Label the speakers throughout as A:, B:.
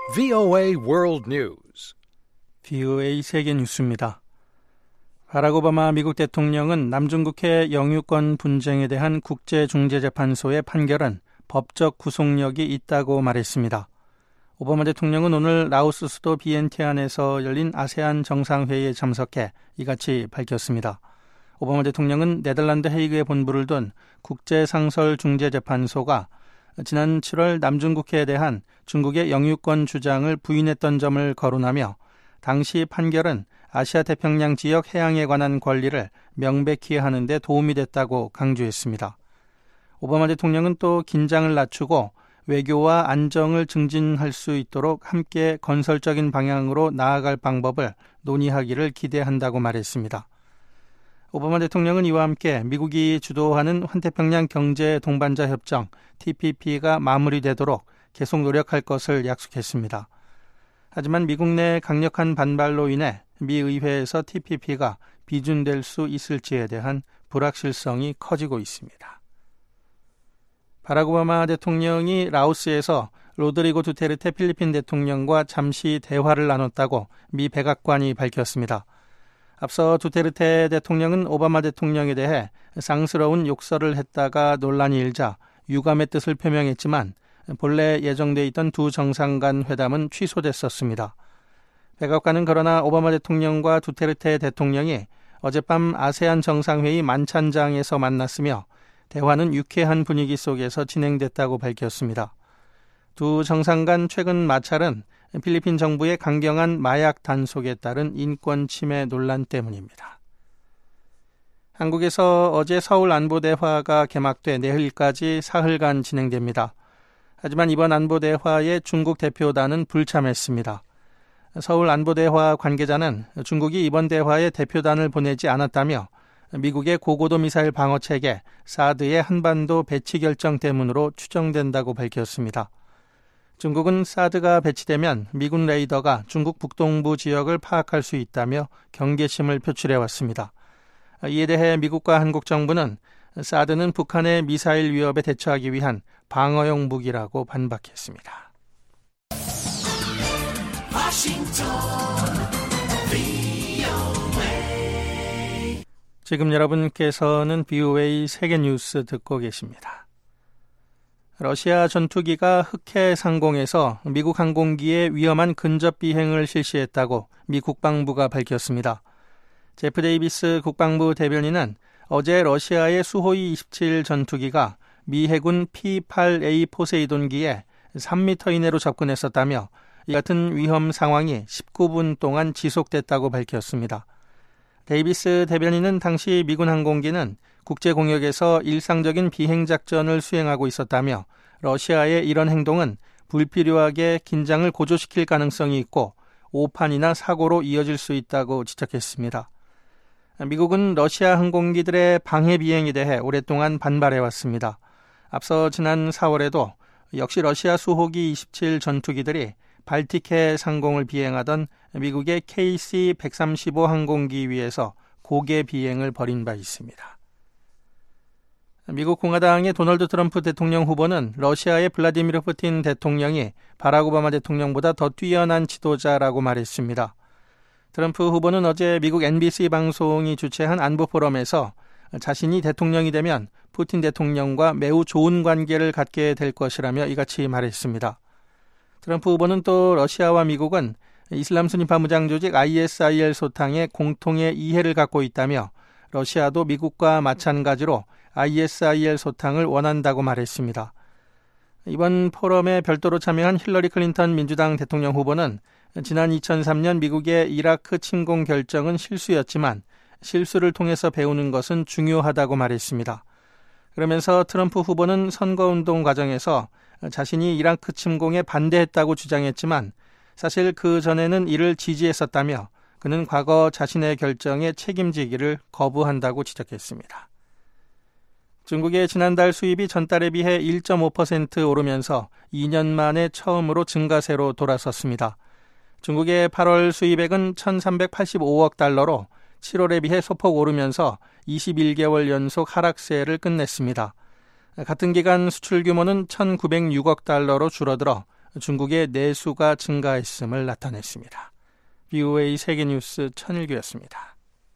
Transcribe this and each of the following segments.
A: VOA World News.
B: VOA 세계 뉴스입니다. 바락 오바마 미국 대통령은 남중국해 영유권 분쟁에 대한 국제중재재판소의 판결은 법적 구속력이 있다고 말했습니다. 오바마 대통령은 오늘 라오스 수도 비엔티안에서 열린 아세안 정상회의에 참석해 이같이 밝혔습니다. 오바마 대통령은 네덜란드 헤이그에 본부를 둔 국제상설중재재판소가 지난 7월 남중국해에 대한 중국의 영유권 주장을 부인했던 점을 거론하며 당시 판결은 아시아 태평양 지역 해양에 관한 권리를 명백히 하는 데 도움이 됐다고 강조했습니다. 오바마 대통령은 또 긴장을 낮추고 외교와 안정을 증진할 수 있도록 함께 건설적인 방향으로 나아갈 방법을 논의하기를 기대한다고 말했습니다. 오바마 대통령은 이와 함께 미국이 주도하는 환태평양 경제 동반자 협정 TPP가 마무리되도록 계속 노력할 것을 약속했습니다. 하지만 미국 내 강력한 반발로 인해 미 의회에서 TPP가 비준될 수 있을지에 대한 불확실성이 커지고 있습니다. 바락 오바마 대통령이 라오스에서 로드리고 두테르테 필리핀 대통령과 잠시 대화를 나눴다고 미 백악관이 밝혔습니다. 앞서 두테르테 대통령은 오바마 대통령에 대해 쌍스러운 욕설을 했다가 논란이 일자 유감의 뜻을 표명했지만 본래 예정돼 있던 두 정상 간 회담은 취소됐었습니다. 백악관은 그러나 오바마 대통령과 두테르테 대통령이 어젯밤 아세안 정상회의 만찬장에서 만났으며 대화는 유쾌한 분위기 속에서 진행됐다고 밝혔습니다. 두 정상 간 최근 마찰은 필리핀 정부의 강경한 마약 단속에 따른 인권 침해 논란 때문입니다. 한국에서 어제 서울 안보대화가 개막돼 내일까지 사흘간 진행됩니다. 하지만 이번 안보대화에 중국 대표단은 불참했습니다. 서울 안보대화 관계자는 중국이 이번 대화에 대표단을 보내지 않았다며 미국의 고고도 미사일 방어체계 사드의 한반도 배치 결정 때문으로 추정된다고 밝혔습니다. 중국은 사드가 배치되면 미군 레이더가 중국 북동부 지역을 파악할 수 있다며 경계심을 표출해왔습니다. 이에 대해 미국과 한국 정부는 사드는 북한의 미사일 위협에 대처하기 위한 방어용 무기라고 반박했습니다. 지금 여러분께서는 VOA 세계뉴스 듣고 계십니다. 러시아 전투기가 흑해 상공에서 미국 항공기에 위험한 근접 비행을 실시했다고 미 국방부가 밝혔습니다. 제프 데이비스 국방부 대변인은 어제 러시아의 수호이 27 전투기가 미 해군 P-8A 포세이돈기에 3m 이내로 접근했었다며 이 같은 위험 상황이 19분 동안 지속됐다고 밝혔습니다. 데이비스 대변인은 당시 미군 항공기는 국제 공역에서 일상적인 비행 작전을 수행하고 있었다며 러시아의 이런 행동은 불필요하게 긴장을 고조시킬 가능성이 있고 오판이나 사고로 이어질 수 있다고 지적했습니다. 미국은 러시아 항공기들의 방해 비행에 대해 오랫동안 반발해왔습니다. 앞서 지난 4월에도 역시 러시아 수호기 27 전투기들이 발틱해 상공을 비행하던 미국의 KC-135 항공기 위에서 고개 비행을 벌인 바 있습니다. 미국 공화당의 도널드 트럼프 대통령 후보는 러시아의 블라디미르 푸틴 대통령이 바락 오바마 대통령보다 더 뛰어난 지도자라고 말했습니다. 트럼프 후보는 어제 미국 NBC 방송이 주최한 안보 포럼에서 자신이 대통령이 되면 푸틴 대통령과 매우 좋은 관계를 갖게 될 것이라며 이같이 말했습니다. 트럼프 후보는 또 러시아와 미국은 이슬람 순위파 무장 조직 ISIL 소탕에 공통의 이해를 갖고 있다며 러시아도 미국과 마찬가지로 ISIL 소탕을 원한다고 말했습니다. 이번 포럼에 별도로 참여한 힐러리 클린턴 민주당 대통령 후보는 지난 2003년 미국의 이라크 침공 결정은 실수였지만 실수를 통해서 배우는 것은 중요하다고 말했습니다. 그러면서 트럼프 후보는 선거운동 과정에서 자신이 이라크 침공에 반대했다고 주장했지만 사실 그 전에는 이를 지지했었다며 그는 과거 자신의 결정에 책임지기를 거부한다고 지적했습니다. 중국의 지난달 수입이 전달에 비해 1.5% 오르면서 2년 만에 처음으로 증가세로 돌아섰습니다. 중국의 8월 수입액은 1,385억 달러로 7월에 비해 소폭 오르면서 21개월 연속 하락세를 끝냈습니다. 같은 기간 수출 규모는 1,906억 달러로 줄어들어 중국의 내수가 증가했음을 나타냈습니다. BOA 세계뉴스 천일규였습니다.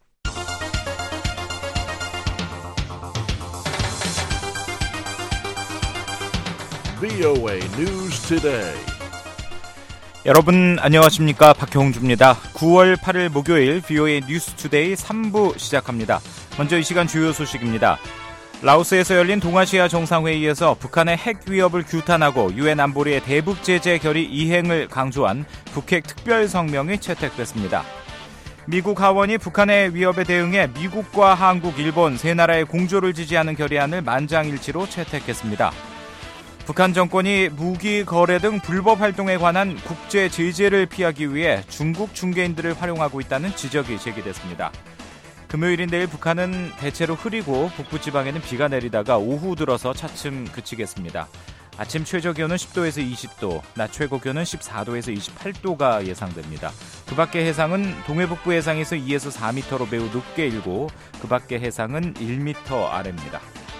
A: BOA News Today.
C: 여러분 안녕하십니까? 박형주입니다. 9월 8일 목요일 BOA 뉴스 투데이 3부 시작합니다. 먼저 이 시간 주요 소식입니다. 라오스에서 열린 동아시아 정상회의에서 북한의 핵 위협을 규탄하고 유엔 안보리의 대북 제재 결의 이행을 강조한 북핵 특별 성명이 채택됐습니다. 미국 하원이 북한의 위협에 대응해 미국과 한국, 일본 세 나라의 공조를 지지하는 결의안을 만장일치로 채택했습니다. 북한 정권이 무기 거래 등 불법 활동에 관한 국제 제재를 피하기 위해 중국 중개인들을 활용하고 있다는 지적이 제기됐습니다. 금요일인 내일 북한은 대체로 흐리고 북부지방에는 비가 내리다가 오후 들어서 차츰 그치겠습니다. 아침 최저기온은 10도에서 20도, 낮 최고기온은 14도에서 28도가 예상됩니다. 그 밖의 해상은 동해북부 해상에서 2에서 4m로 매우 높게 일고 그 밖의 해상은 1m 아래입니다.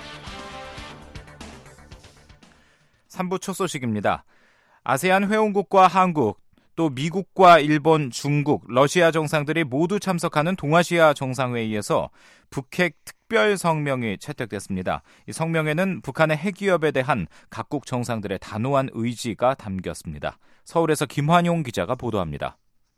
C: 3부 첫 소식입니다. 아세안 회원국과 한국, 또 미국과 일본, 중국, 러시아 정상들이 모두 참석하는 동아시아 정상회의에서 북핵 특별 성명이 채택됐습니다. 이 성명에는 북한의 핵 위협에 대한 각국 정상들의 단호한 의지가 담겼습니다. 서울에서 김환용 기자가 보도합니다.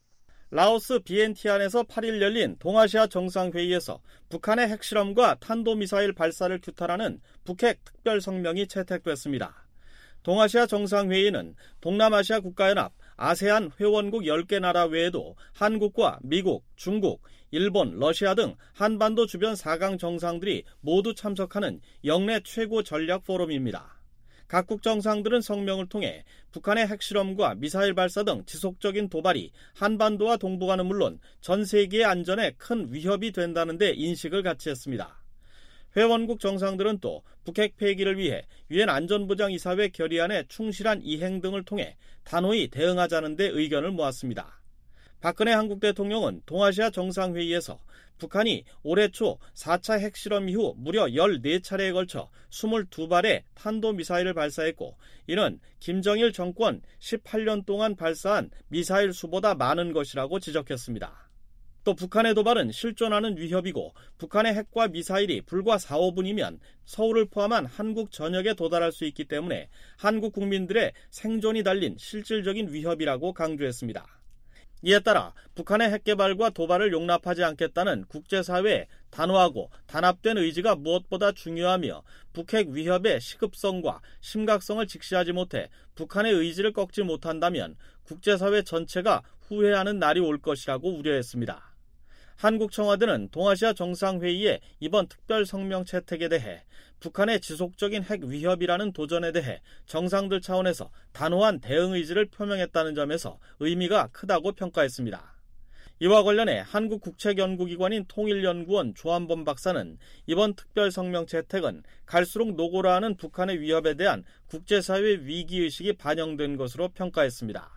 D: 라오스 비엔티안에서 8일 열린 동아시아 정상회의에서 북한의 핵실험과 탄도미사일 발사를 규탄하는 북핵 특별 성명이 채택됐습니다. 동아시아 정상회의는 동남아시아 국가연합, 아세안 회원국 10개 나라 외에도 한국과 미국, 중국, 일본, 러시아 등 한반도 주변 4강 정상들이 모두 참석하는 역내 최고 전략 포럼입니다. 각국 정상들은 성명을 통해 북한의 핵실험과 미사일 발사 등 지속적인 도발이 한반도와 동북아는 물론 전 세계의 안전에 큰 위협이 된다는 데 인식을 같이 했습니다. 회원국 정상들은 또 북핵 폐기를 위해 유엔 안전보장이사회 결의안의 충실한 이행 등을 통해 단호히 대응하자는 데 의견을 모았습니다. 박근혜 한국 대통령은 동아시아 정상회의에서 북한이 올해 초 4차 핵실험 이후 무려 14차례에 걸쳐 22발의 탄도미사일을 발사했고 이는 김정일 정권 18년 동안 발사한 미사일 수보다 많은 것이라고 지적했습니다. 또 북한의 도발은 실존하는 위협이고 북한의 핵과 미사일이 불과 4, 5분이면 서울을 포함한 한국 전역에 도달할 수 있기 때문에 한국 국민들의 생존이 달린 실질적인 위협이라고 강조했습니다. 이에 따라 북한의 핵개발과 도발을 용납하지 않겠다는 국제사회의 단호하고 단합된 의지가 무엇보다 중요하며 북핵 위협의 시급성과 심각성을 직시하지 못해 북한의 의지를 꺾지 못한다면 국제사회 전체가 후회하는 날이 올 것이라고 우려했습니다. 한국 청와대는 동아시아 정상회의의 이번 특별 성명 채택에 대해 북한의 지속적인 핵 위협이라는 도전에 대해 정상들 차원에서 단호한 대응 의지를 표명했다는 점에서 의미가 크다고 평가했습니다. 이와 관련해 한국국책연구기관인 통일연구원 조한범 박사는 이번 특별 성명 채택은 갈수록 노골화하는 북한의 위협에 대한 국제사회 위기의식이 반영된 것으로 평가했습니다.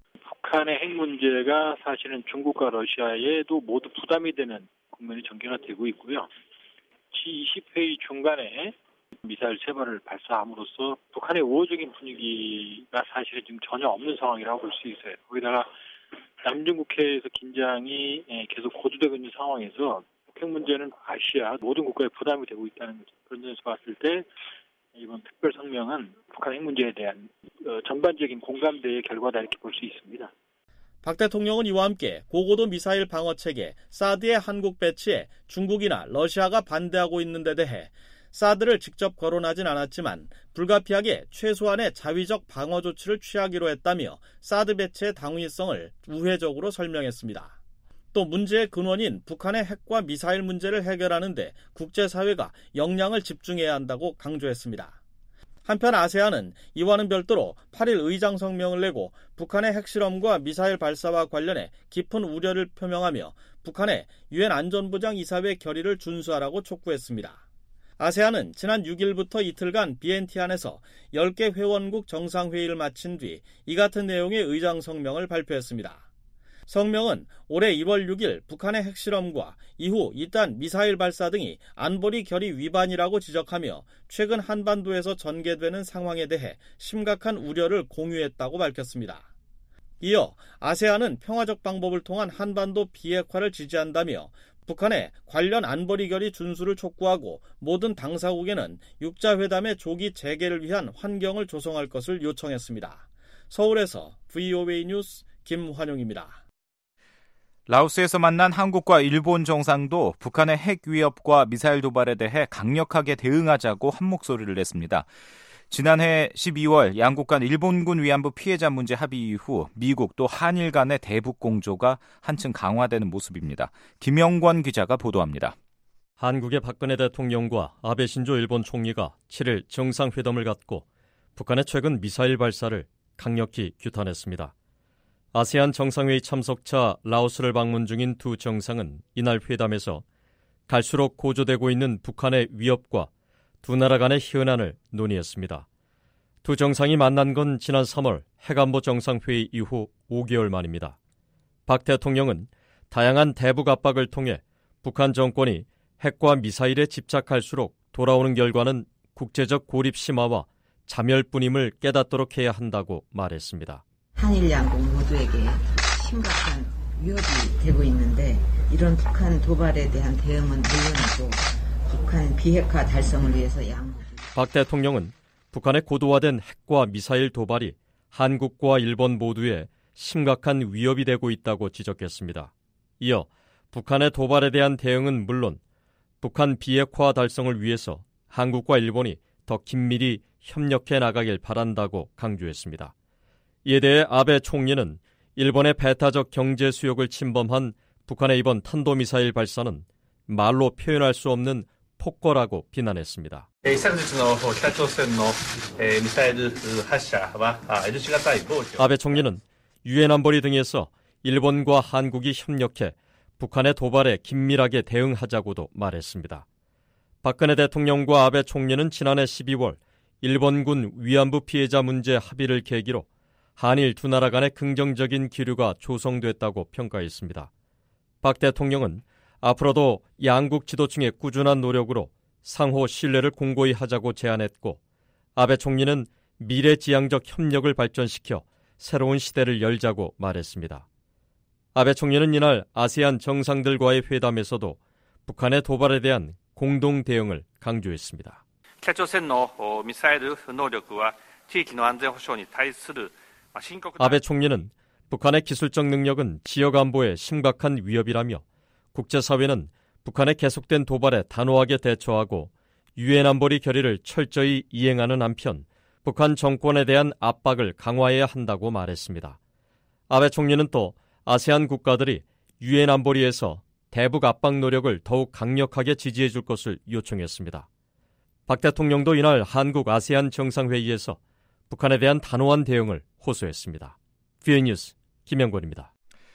E: 북한의 핵 문제가 사실은 중국과 러시아에도 모두 부담이 되는 국면이 전개가 되고 있고요. G20 회의 중간에 미사일 3발을 발사함으로써 북한의 우호적인 분위기가 사실은 지금 전혀 없는 상황이라고 볼 수 있어요. 거기다가 남중국해에서 긴장이 계속 고조되고 있는 상황에서 북핵 문제는 아시아 모든 국가에 부담이 되고 있다는 거죠. 그런 점에서 봤을 때 이번 특별 성명은 북한 핵 문제에 대한 전반적인 공감대의 결과다 이렇게 볼 수 있습니다.
D: 박 대통령은 이와 함께 고고도 미사일 방어체계 사드의 한국 배치에 중국이나 러시아가 반대하고 있는 데 대해 사드를 직접 거론하진 않았지만 불가피하게 최소한의 자위적 방어 조치를 취하기로 했다며 사드 배치의 당위성을 우회적으로 설명했습니다. 또 문제의 근원인 북한의 핵과 미사일 문제를 해결하는 데 국제사회가 역량을 집중해야 한다고 강조했습니다. 한편 아세안은 이와는 별도로 8일 의장 성명을 내고 북한의 핵실험과 미사일 발사와 관련해 깊은 우려를 표명하며 북한의 유엔 안전보장이사회 결의를 준수하라고 촉구했습니다. 아세안은 지난 6일부터 이틀간 비엔티안에서 10개 회원국 정상회의를 마친 뒤 이 같은 내용의 의장 성명을 발표했습니다. 성명은 올해 1월 6일 북한의 핵실험과 이후 잇단 미사일 발사 등이 안보리 결의 위반이라고 지적하며 최근 한반도에서 전개되는 상황에 대해 심각한 우려를 공유했다고 밝혔습니다. 이어 아세안은 평화적 방법을 통한 한반도 비핵화를 지지한다며 북한의 관련 안보리 결의 준수를 촉구하고 모든 당사국에는 육자회담의 조기 재개를 위한 환경을 조성할 것을 요청했습니다. 서울에서 VOA 뉴스 김환용입니다.
C: 라오스에서 만난 한국과 일본 정상도 북한의 핵 위협과 미사일 도발에 대해 강력하게 대응하자고 한 목소리를 냈습니다. 지난해 12월 양국 간 일본군 위안부 피해자 문제 합의 이후 미국 또 한일 간의 대북 공조가 한층 강화되는 모습입니다. 김영권 기자가 보도합니다.
F: 한국의 박근혜 대통령과 아베 신조 일본 총리가 7일 정상회담을 갖고 북한의 최근 미사일 발사를 강력히 규탄했습니다. 아세안 정상회의 참석차 라오스를 방문 중인 두 정상은 이날 회담에서 갈수록 고조되고 있는 북한의 위협과 두 나라 간의 현안을 논의했습니다. 두 정상이 만난 건 지난 3월 핵안보 정상회의 이후 5개월 만입니다. 박 대통령은 다양한 대북 압박을 통해 북한 정권이 핵과 미사일에 집착할수록 돌아오는 결과는 국제적 고립 심화와 자멸뿐임을 깨닫도록 해야 한다고 말했습니다.
G: 한일 양국 모두에게 심각한 위협이 되고 있는데 이런 북한 도발에 대한 대응은 물론이고 북한 비핵화 달성을 위해서 양국이
F: 박 대통령은 북한의 고도화된 핵과 미사일 도발이 한국과 일본 모두에 심각한 위협이 되고 있다고 지적했습니다. 이어 북한의 도발에 대한 대응은 물론 북한 비핵화 달성을 위해서 한국과 일본이 더 긴밀히 협력해 나가길 바란다고 강조했습니다. 이에 대해 아베 총리는 일본의 배타적 경제 수역을 침범한 북한의 이번 탄도미사일 발사는 말로 표현할 수 없는 폭거라고 비난했습니다. 아베 총리는 유엔 안보리 등에서 일본과 한국이 협력해 북한의 도발에 긴밀하게 대응하자고도 말했습니다. 박근혜 대통령과 아베 총리는 지난해 12월 일본군 위안부 피해자 문제 합의를 계기로 한일 두 나라 간의 긍정적인 기류가 조성됐다고 평가했습니다. 박 대통령은 앞으로도 양국 지도층의 꾸준한 노력으로 상호 신뢰를 공고히 하자고 제안했고 아베 총리는 미래지향적 협력을 발전시켜 새로운 시대를 열자고 말했습니다. 아베 총리는 이날 아세안 정상들과의 회담에서도 북한의 도발에 대한 공동 대응을 강조했습니다.
H: 北朝鮮のミサイル能力は地域の安全保障に対する
F: 아베 총리는 북한의 기술적 능력은 지역 안보에 심각한 위협이라며 국제사회는 북한의 계속된 도발에 단호하게 대처하고 유엔 안보리 결의를 철저히 이행하는 한편 북한 정권에 대한 압박을 강화해야 한다고 말했습니다. 아베 총리는 또 아세안 국가들이 유엔 안보리에서 대북 압박 노력을 더욱 강력하게 지지해 줄 것을 요청했습니다. 박 대통령도 이날 한국 아세안 정상회의에서 북한에 대한 단호한 대응을 호소했습니다. VOA 뉴스 김영권입니다.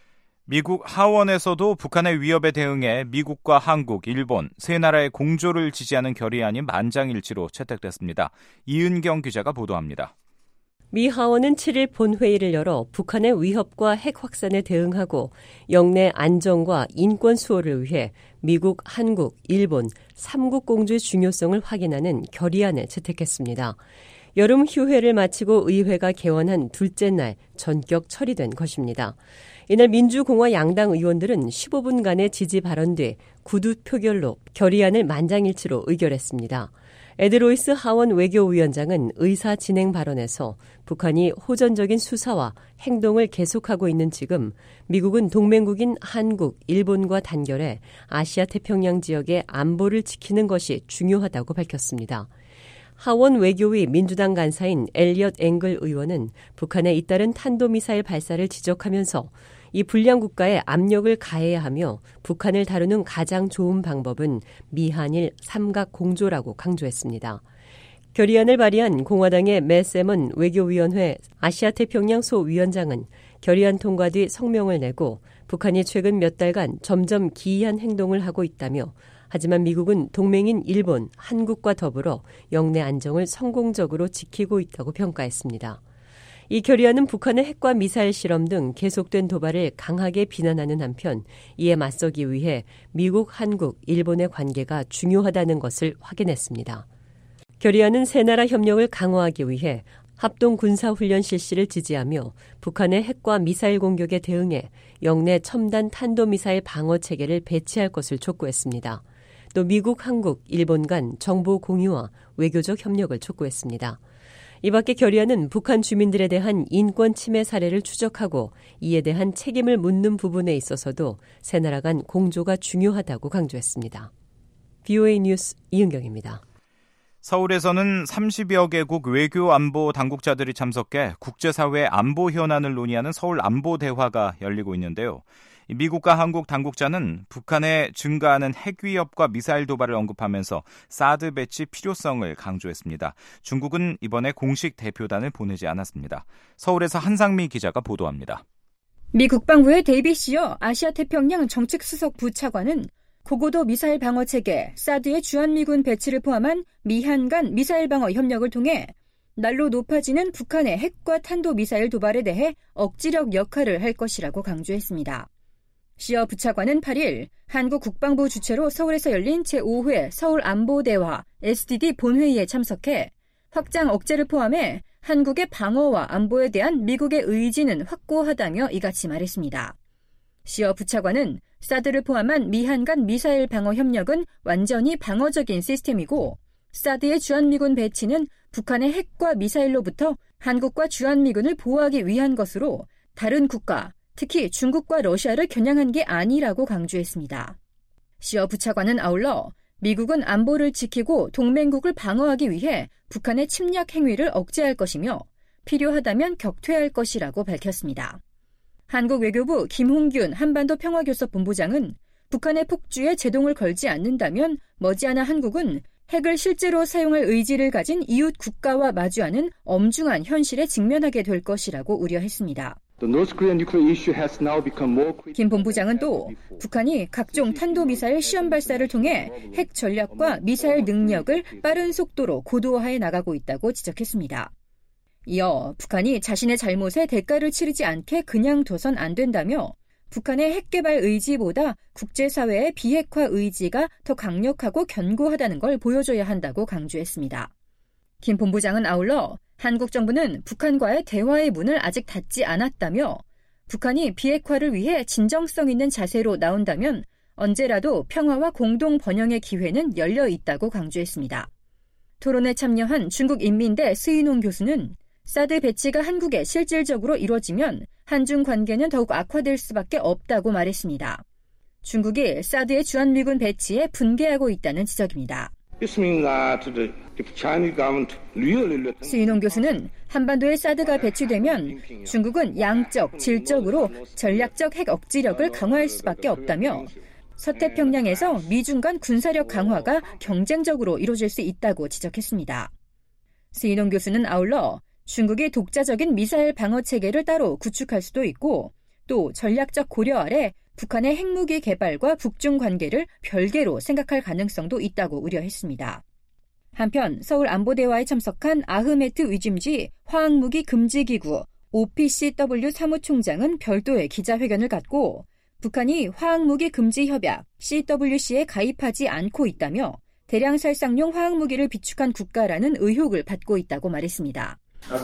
C: 미국 하원에서도 북한의 위협에 대응해 미국과 한국, 일본 세 나라의 공조를 지지하는 결의안이 만장일치로 채택됐습니다. 이은경 기자가 보도합니다.
I: 미 하원은 7일 본회의를 열어 북한의 위협과 핵 확산에 대응하고 영내 안정과 인권 수호를 위해 미국, 한국, 일본 3국 공조의 중요성을 확인하는 결의안을 채택했습니다. 여름 휴회를 마치고 의회가 개원한 둘째 날 전격 처리된 것입니다. 이날 민주공화 양당 의원들은 15분간의 지지 발언 뒤 구두 표결로 결의안을 만장일치로 의결했습니다. 에드 로이스 하원 외교위원장은 의사 진행 발언에서 북한이 호전적인 수사와 행동을 계속하고 있는 지금 미국은 동맹국인 한국, 일본과 단결해 아시아 태평양 지역의 안보를 지키는 것이 중요하다고 밝혔습니다. 하원 외교위 민주당 간사인 엘리엇 앵글 의원은 북한의 잇따른 탄도미사일 발사를 지적하면서 이 불량 국가에 압력을 가해야 하며 북한을 다루는 가장 좋은 방법은 미한일 삼각 공조라고 강조했습니다. 결의안을 발의한 공화당의 맷 세먼 외교위원회 아시아태평양 소위원장은 결의안 통과 뒤 성명을 내고 북한이 최근 몇 달간 점점 기이한 행동을 하고 있다며 하지만 미국은 동맹인 일본, 한국과 더불어 영내 안정을 성공적으로 지키고 있다고 평가했습니다. 이 결의안은 북한의 핵과 미사일 실험 등 계속된 도발을 강하게 비난하는 한편 이에 맞서기 위해 미국, 한국, 일본의 관계가 중요하다는 것을 확인했습니다. 결의안은 세 나라 협력을 강화하기 위해 합동 군사훈련 실시를 지지하며 북한의 핵과 미사일 공격에 대응해 영내 첨단 탄도미사일 방어 체계를 배치할 것을 촉구했습니다. 또 미국, 한국, 일본 간 정보 공유와 외교적 협력을 촉구했습니다. 이 밖에 결의안은 북한 주민들에 대한 인권 침해 사례를 추적하고 이에 대한 책임을 묻는 부분에 있어서도 세 나라 간 공조가 중요하다고 강조했습니다. VOA 뉴스 이은경입니다.
C: 서울에서는 30여 개국 외교 안보 당국자들이 참석해 국제사회 안보 현안을 논의하는 서울 안보대화가 열리고 있는데요. 미국과 한국 당국자는 북한의 증가하는 핵 위협과 미사일 도발을 언급하면서 사드 배치 필요성을 강조했습니다. 중국은 이번에 공식 대표단을 보내지 않았습니다. 서울에서 한상미 기자가 보도합니다.
J: 미 국방부의 데이빗 시어 아시아태평양 정책수석 부차관은 고고도 미사일 방어 체계 사드의 주한미군 배치를 포함한 미한 간 미사일 방어 협력을 통해 날로 높아지는 북한의 핵과 탄도미사일 도발에 대해 억지력 역할을 할 것이라고 강조했습니다. 시어 부차관은 8일 한국 국방부 주최로 서울에서 열린 제5회 서울안보대화 SDD 본회의에 참석해 확장 억제를 포함해 한국의 방어와 안보에 대한 미국의 의지는 확고하다며 이같이 말했습니다. 시어 부차관은 사드를 포함한 미한 간 미사일 방어 협력은 완전히 방어적인 시스템이고 사드의 주한미군 배치는 북한의 핵과 미사일로부터 한국과 주한미군을 보호하기 위한 것으로 다른 국가, 특히 중국과 러시아를 겨냥한 게 아니라고 강조했습니다. 시어 부차관은 아울러 미국은 안보를 지키고 동맹국을 방어하기 위해 북한의 침략 행위를 억제할 것이며 필요하다면 격퇴할 것이라고 밝혔습니다. 한국 외교부 김홍균 한반도 평화교섭 본부장은 북한의 폭주에 제동을 걸지 않는다면 머지않아 한국은 핵을 실제로 사용할 의지를 가진 이웃 국가와 마주하는 엄중한 현실에 직면하게 될 것이라고 우려했습니다. 김 본부장은 또 북한이 각종 탄도미사일 시험 발사를 통해 핵 전략과 미사일 능력을 빠른 속도로 고도화해 나가고 있다고 지적했습니다. 이어 북한이 자신의 잘못에 대가를 치르지 않게 그냥 둬선 안 된다며 북한의 핵개발 의지보다 국제사회의 비핵화 의지가 더 강력하고 견고하다는 걸 보여줘야 한다고 강조했습니다. 김 본부장은 아울러 한국 정부는 북한과의 대화의 문을 아직 닫지 않았다며 북한이 비핵화를 위해 진정성 있는 자세로 나온다면 언제라도 평화와 공동 번영의 기회는 열려 있다고 강조했습니다. 토론에 참여한 중국인민대 스이농 교수는 사드 배치가 한국에 실질적으로 이뤄지면 한중 관계는 더욱 악화될 수밖에 없다고 말했습니다. 중국이 사드의 주한미군 배치에 분개하고 있다는 지적입니다. 스이농 교수는 한반도에 사드가 배치되면 중국은 양적, 질적으로 전략적 핵 억지력을 강화할 수밖에 없다며 서태평양에서 미중 간 군사력 강화가 경쟁적으로 이루어질 수 있다고 지적했습니다. 스이농 교수는 아울러 중국이 독자적인 미사일 방어 체계를 따로 구축할 수도 있고 또 전략적 고려 아래 북한의 핵무기 개발과 북중 관계를 별개로 생각할 가능성도 있다고 우려했습니다. 한편 서울 안보대화에 참석한 아흐메트 위짐지 화학무기 금지기구 OPCW 사무총장은 별도의 기자회견을 갖고 북한이 화학무기 금지 협약 CWC에 가입하지 않고 있다며 대량 살상용 화학무기를 비축한 국가라는 의혹을 받고 있다고 말했습니다.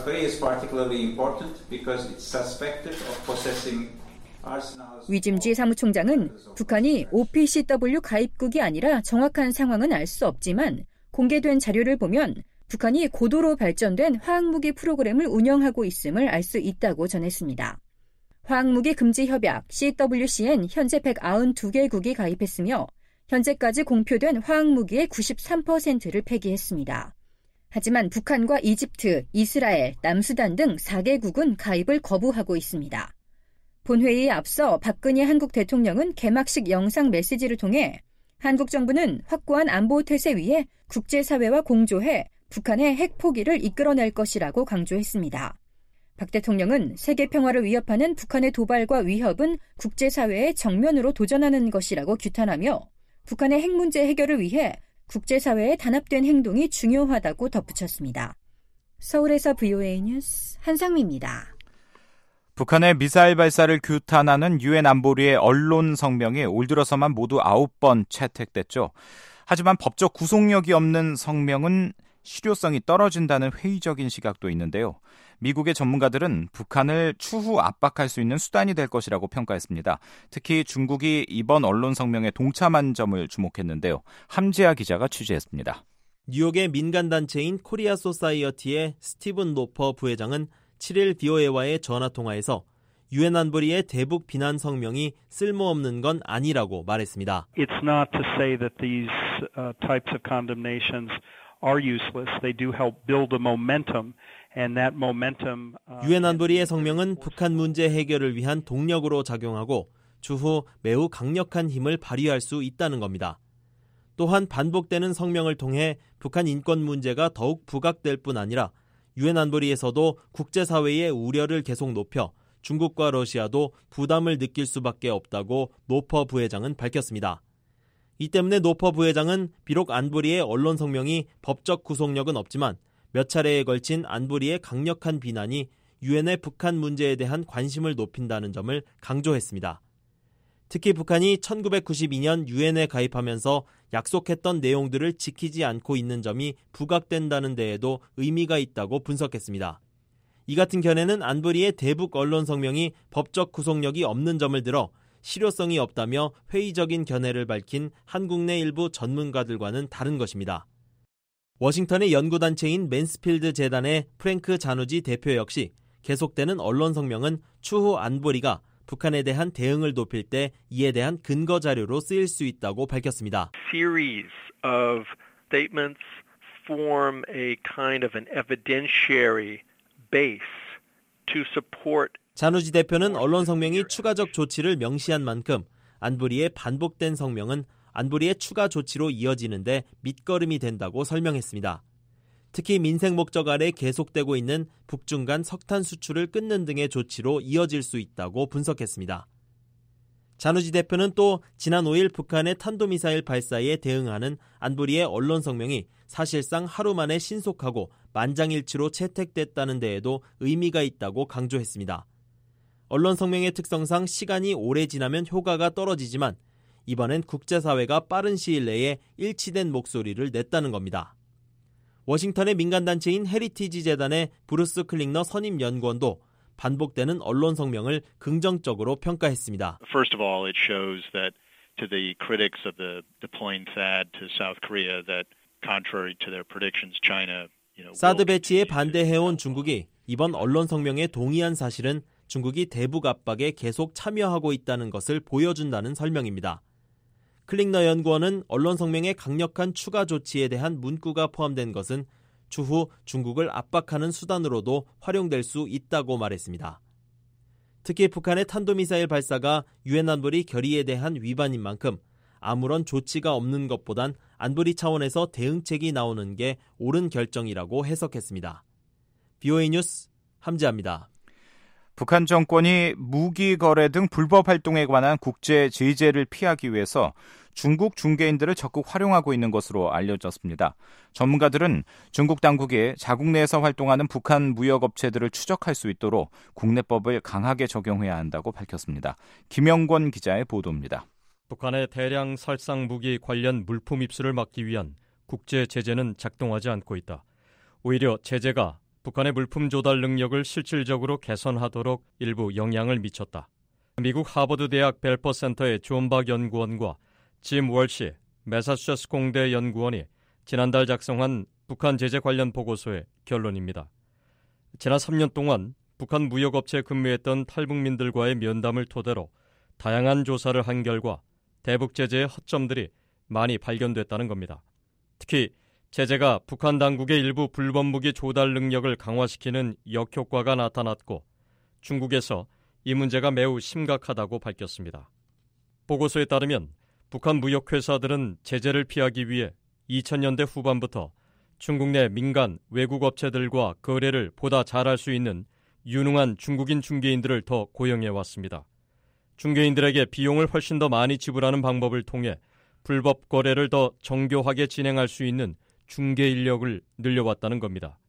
J: 위짐지 사무총장은 북한이 OPCW 가입국이 아니라 정확한 상황은 알 수 없지만 공개된 자료를 보면 북한이 고도로 발전된 화학무기 프로그램을 운영하고 있음을 알 수 있다고 전했습니다. 화학무기 금지 협약 CWC엔 현재 192개국이 가입했으며 현재까지 공표된 화학무기의 93%를 폐기했습니다. 하지만 북한과 이집트, 이스라엘, 남수단 등 4개국은 가입을 거부하고 있습니다. 본회의에 앞서 박근혜 한국 대통령은 개막식 영상 메시지를 통해 한국 정부는 확고한 안보 태세 위에 국제사회와 공조해 북한의 핵 포기를 이끌어낼 것이라고 강조했습니다. 박 대통령은 세계 평화를 위협하는 북한의 도발과 위협은 국제사회에 정면으로 도전하는 것이라고 규탄하며 북한의 핵 문제 해결을 위해 국제사회의 단합된 행동이 중요하다고 덧붙였습니다. 서울에서 VOA 뉴스 한상미입니다.
C: 북한의 미사일 발사를 규탄하는 유엔 안보리의 언론 성명이 올 들어서만 모두 9번 채택됐죠. 하지만 법적 구속력이 없는 성명은 실효성이 떨어진다는 회의적인 시각도 있는데요. 미국의 전문가들은 북한을 추후 압박할 수 있는 수단이 될 것이라고 평가했습니다. 특히 중국이 이번 언론 성명에 동참한 점을 주목했는데요. 함지아 기자가 취재했습니다.
K: 뉴욕의 민간단체인 코리아 소사이어티의 스티븐 노퍼 부회장은 7일 VOA와의 전화통화에서 유엔 안보리의 대북 비난 성명이 쓸모없는 건 아니라고 말했습니다.
L: It's not to say that these types of condemnations are useless. They do help build a momentum, and that momentum.
K: 유엔 안보리의 성명은 북한 문제 해결을 위한 동력으로 작용하고 추후 매우 강력한 힘을 발휘할 수 있다는 겁니다. 또한 반복되는 성명을 통해 북한 인권 문제가 더욱 부각될 뿐 아니라 유엔 안보리에서도 국제사회의 우려를 계속 높여 중국과 러시아도 부담을 느낄 수밖에 없다고 노퍼 부회장은 밝혔습니다. 이 때문에 노퍼 부회장은 비록 안보리의 언론 성명이 법적 구속력은 없지만 몇 차례에 걸친 안보리의 강력한 비난이 유엔의 북한 문제에 대한 관심을 높인다는 점을 강조했습니다. 특히 북한이 1992년 유엔에 가입하면서 약속했던 내용들을 지키지 않고 있는 점이 부각된다는 데에도 의미가 있다고 분석했습니다. 이 같은 견해는 안보리의 대북 언론 성명이 법적 구속력이 없는 점을 들어 실효성이 없다며 회의적인 견해를 밝힌 한국 내 일부 전문가들과는 다른 것입니다. 워싱턴의 연구단체인 맨스필드 재단의 프랭크 자누지 대표 역시 계속되는 언론 성명은 추후 안보리가 북한에 대한 대응을 높일 때 이에 대한 근거 자료로 쓰일 수 있다고 밝혔습니다.
M: Series of statements form a kind of an evidentiary base to support.
K: 자누지 대표는 언론 성명이 추가적 조치를 명시한 만큼 안보리의 반복된 성명은 안보리의 추가 조치로 이어지는데 밑거름이 된다고 설명했습니다. 특히 민생 목적 아래 계속되고 있는 북중 간 석탄 수출을 끊는 등의 조치로 이어질 수 있다고 분석했습니다. 자누지 대표는 또 지난 5일 북한의 탄도미사일 발사에 대응하는 안보리의 언론 성명이 사실상 하루 만에 신속하고 만장일치로 채택됐다는 데에도 의미가 있다고 강조했습니다. 언론 성명의 특성상 시간이 오래 지나면 효과가 떨어지지만 이번엔 국제사회가 빠른 시일 내에 일치된 목소리를 냈다는 겁니다. 워싱턴의 민간단체인 헤리티지 재단의 브루스 클링너 선임 연구원도 반복되는 언론 성명을 긍정적으로 평가했습니다.
N: First of all, it shows that to the critics of the deploying THAAD to South Korea that contrary to their predictions, China,
K: 사드 배치에 반대해온 중국이 이번 언론 성명에 동의한 사실은 중국이 대북 압박에 계속 참여하고 있다는 것을 보여준다는 설명입니다. 클링너 연구원은 언론 성명의 강력한 추가 조치에 대한 문구가 포함된 것은 추후 중국을 압박하는 수단으로도 활용될 수 있다고 말했습니다. 특히 북한의 탄도미사일 발사가 유엔 안보리 결의에 대한 위반인 만큼 아무런 조치가 없는 것보단 안보리 차원에서 대응책이 나오는 게 옳은 결정이라고 해석했습니다. VOA 뉴스 함지아입니다.
C: 북한 정권이 무기 거래 등 불법 활동에 관한 국제 제재를 피하기 위해서 중국 중개인들을 적극 활용하고 있는 것으로 알려졌습니다. 전문가들은 중국 당국이 자국 내에서 활동하는 북한 무역업체들을 추적할 수 있도록 국내법을 강하게 적용해야 한다고 밝혔습니다. 김영권 기자의 보도입니다.
F: 북한의 대량 살상 무기 관련 물품 입수를 막기 위한 국제 제재는 작동하지 않고 있다. 오히려 제재가 북한의 물품 조달 능력을 실질적으로 개선하도록 일부 영향을 미쳤다. 미국 하버드 대학 벨퍼 센터의 존 박 연구원과 짐 월시 매사추세츠 공대 연구원이 지난달 작성한 북한 제재 관련 보고서의 결론입니다. 지난 3년 동안 북한 무역업체에 근무했던 탈북민들과의 면담을 토대로 다양한 조사를 한 결과 대북 제재의 허점들이 많이 발견됐다는 겁니다. 특히 제재가 북한 당국의 일부 불법 무기 조달 능력을 강화시키는 역효과가 나타났고 중국에서 이 문제가 매우 심각하다고 밝혔습니다. 보고서에 따르면 북한 무역회사들은 제재를 피하기 위해 2000년대 후반부터 중국 내 민간 외국 업체들과 거래를 보다 잘할 수 있는 유능한 중국인 중개인들을 더 고용해왔습니다. 중개인들에게 비용을 훨씬 더 많이 지불하는 방법을 통해 불법 거래를 더 정교하게 진행할 수 있는 중개 인력을 늘려왔다는 겁니다.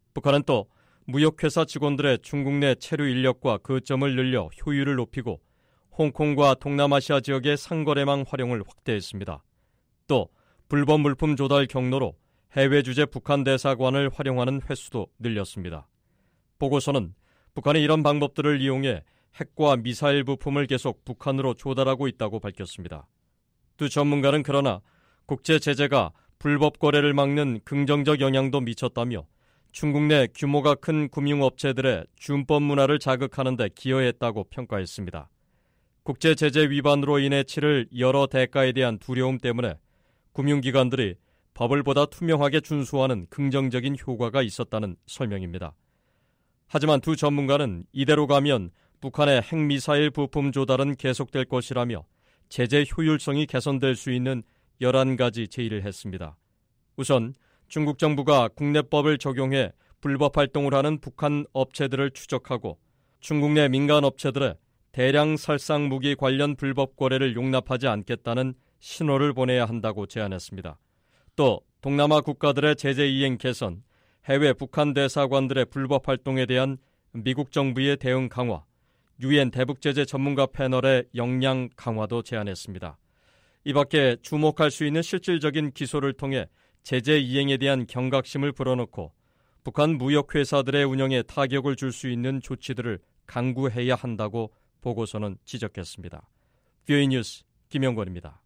F: 북한은 또 무역회사 직원들의 중국 내 체류 인력과 거점을 늘려 효율을 높이고 홍콩과 동남아시아 지역의 상거래망 활용을 확대했습니다. 또 불법 물품 조달 경로로 해외 주재 북한 대사관을 활용하는 횟수도 늘렸습니다. 보고서는 북한이 이런 방법들을 이용해 핵과 미사일 부품을 계속 북한으로 조달하고 있다고 밝혔습니다. 두 전문가는 그러나 국제 제재가 불법 거래를 막는 긍정적 영향도 미쳤다며 중국 내 규모가 큰 금융업체들의 준법 문화를 자극하는 데 기여했다고 평가했습니다. 국제 제재 위반으로 인해 치를 여러 대가에 대한 두려움 때문에 금융기관들이 법을 보다 투명하게 준수하는 긍정적인 효과가 있었다는 설명입니다. 하지만 두 전문가는 이대로 가면 북한의 핵미사일 부품 조달은 계속될 것이라며 제재 효율성이 개선될 수 있는 11가지 제의를 했습니다. 우선 중국 정부가 국내법을 적용해 불법 활동을 하는 북한 업체들을 추적하고 중국 내 민간 업체들의 대량 살상 무기 관련 불법 거래를 용납하지 않겠다는 신호를 보내야 한다고 제안했습니다. 또 동남아 국가들의 제재 이행 개선, 해외 북한 대사관들의 불법 활동에 대한 미국 정부의 대응 강화, 유엔 대북제재 전문가 패널의 역량 강화도 제안했습니다. 이 밖에 주목할 수 있는 실질적인 기소를 통해 제재 이행에 대한 경각심을 불어넣고 북한 무역회사들의 운영에 타격을 줄 수 있는 조치들을 강구해야 한다고 보고서는 지적했습니다. VOA 뉴스 김영권입니다.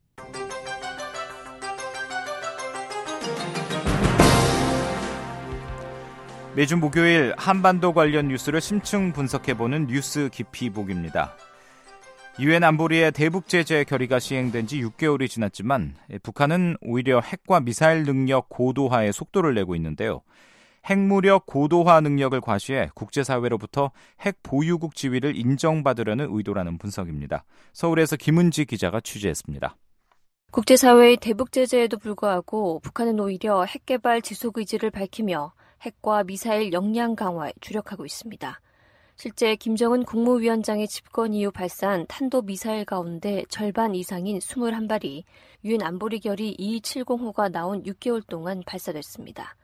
C: 매주 목요일 한반도 관련 뉴스를 심층 분석해보는 뉴스 깊이 보기입니다. 유엔 안보리의 대북 제재 결의가 시행된 지 6개월이 지났지만 북한은 오히려 핵과 미사일 능력 고도화에 속도를 내고 있는데요. 핵무력 고도화 능력을 과시해 국제사회로부터 핵 보유국 지위를 인정받으려는 의도라는 분석입니다. 서울에서 김은지 기자가 취재했습니다.
O: 국제사회의 대북 제재에도 불구하고 북한은 오히려 핵 개발 지속 의지를 밝히며 핵과 미사일 역량 강화에 주력하고 있습니다. 실제 김정은 국무위원장의 집권 이후 발사한 탄도미사일 가운데 절반 이상인 21발이 유엔 안보리 결의 2270호가 나온 6개월 동안 발사됐습니다.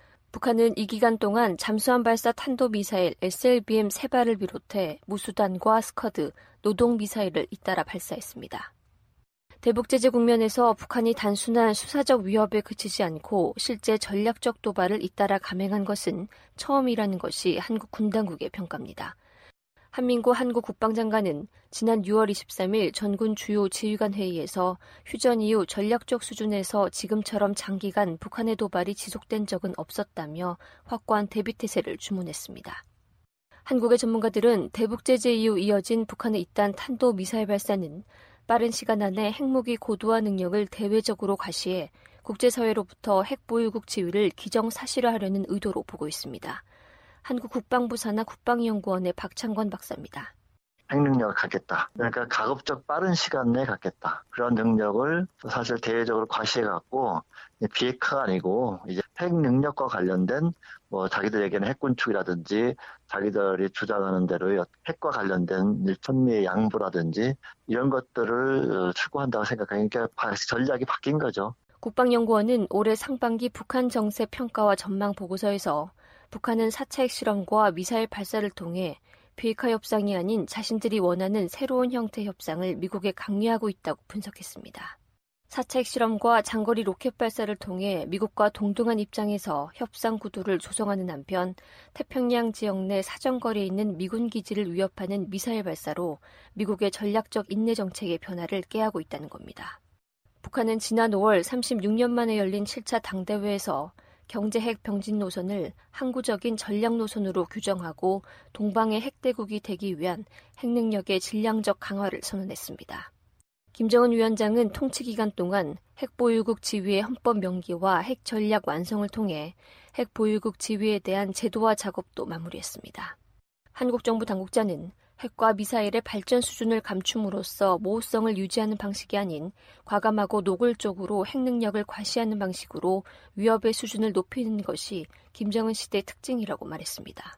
O: 북한은 이 기간 동안 잠수함 발사 탄도미사일 SLBM 3발을 비롯해 무수단과 스커드, 노동미사일을 잇따라 발사했습니다. 대북제재 국면에서 북한이 단순한 수사적 위협에 그치지 않고 실제 전략적 도발을 잇따라 감행한 것은 처음이라는 것이 한국 군당국의 평가입니다. 한민구 한국 국방장관은 지난 6월 23일 전군 주요 지휘관 회의에서 휴전 이후 전략적 수준에서 지금처럼 장기간 북한의 도발이 지속된 적은 없었다며 확고한 대비태세를 주문했습니다. 한국의 전문가들은 대북제재 이후 이어진 북한의 잇단 탄도미사일 발사는 빠른 시간 안에 핵무기 고도화 능력을 대외적으로 과시해 국제사회로부터 핵보유국 지위를 기정사실화하려는 의도로 보고 있습니다. 한국 국방부 산하 국방연구원의 박창권 박사입니다.
P: 핵능력을 갖겠다. 그러니까 가급적 빠른 시간 내에 갖겠다. 그런 능력을 사실 대외적으로 과시해갖고 비핵화가 아니고 이제 핵능력과 관련된 자기들에게는 핵군축이라든지 자기들이 주장하는 대로 핵과 관련된 천미의 양보라든지 이런 것들을 추구한다고 생각하니까 전략이 바뀐 거죠.
O: 국방연구원은 올해 상반기 북한 정세 평가와 전망 보고서에서 북한은 4차 핵실험과 미사일 발사를 통해 비핵화 협상이 아닌 자신들이 원하는 새로운 형태의 협상을 미국에 강요하고 있다고 분석했습니다. 4차 핵실험과 장거리 로켓 발사를 통해 미국과 동등한 입장에서 협상 구도를 조성하는 한편 태평양 지역 내 사정거리에 있는 미군 기지를 위협하는 미사일 발사로 미국의 전략적 인내 정책의 변화를 깨하고 있다는 겁니다. 북한은 지난 5월 36년 만에 열린 7차 당대회에서 경제핵 병진 노선을 항구적인 전략 노선으로 규정하고 동방의 핵대국이 되기 위한 핵능력의 질량적 강화를 선언했습니다. 김정은 위원장은 통치기간 동안 핵보유국 지위의 헌법 명기와 핵 전략 완성을 통해 핵보유국 지위에 대한 제도화 작업도 마무리했습니다. 한국 정부 당국자는 핵과 미사일의 발전 수준을 감춤으로써 모호성을 유지하는 방식이 아닌 과감하고 노골적으로 핵능력을 과시하는 방식으로 위협의 수준을 높이는 것이 김정은 시대의 특징이라고 말했습니다.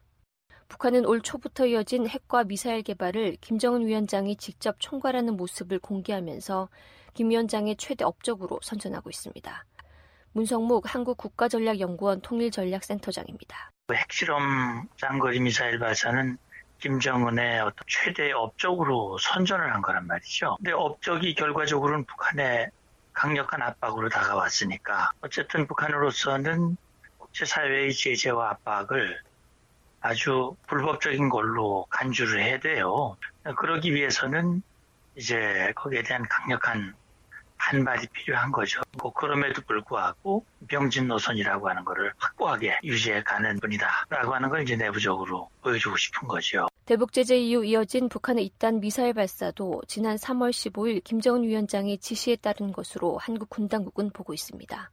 O: 북한은 올 초부터 이어진 핵과 미사일 개발을 김정은 위원장이 직접 총괄하는 모습을 공개하면서 김 위원장의 최대 업적으로 선전하고 있습니다. 문성묵 한국국가전략연구원 통일전략센터장입니다.
Q: 핵실험 장거리 미사일 발사는 김정은의 어떤 최대 업적으로 선전을 한 거란 말이죠. 근데 업적이 결과적으로는 북한의 강력한 압박으로 다가왔으니까 어쨌든 북한으로서는 국제사회의 제재와 압박을 아주 불법적인 걸로 간주를 해야 돼요. 그러기 위해서는 이제 거기에 대한 강력한 반발이 필요한 거죠. 그럼에도 불구하고 병진 노선이라고 하는 거를 확고하게 유지해 가는 분이다라고 하는 걸 이제 내부적으로 보여주고 싶은 거죠.
O: 대북 제재 이후 이어진 북한의 잇단 미사일 발사도 지난 3월 15일 김정은 위원장의 지시에 따른 것으로 한국 군 당국은 보고 있습니다.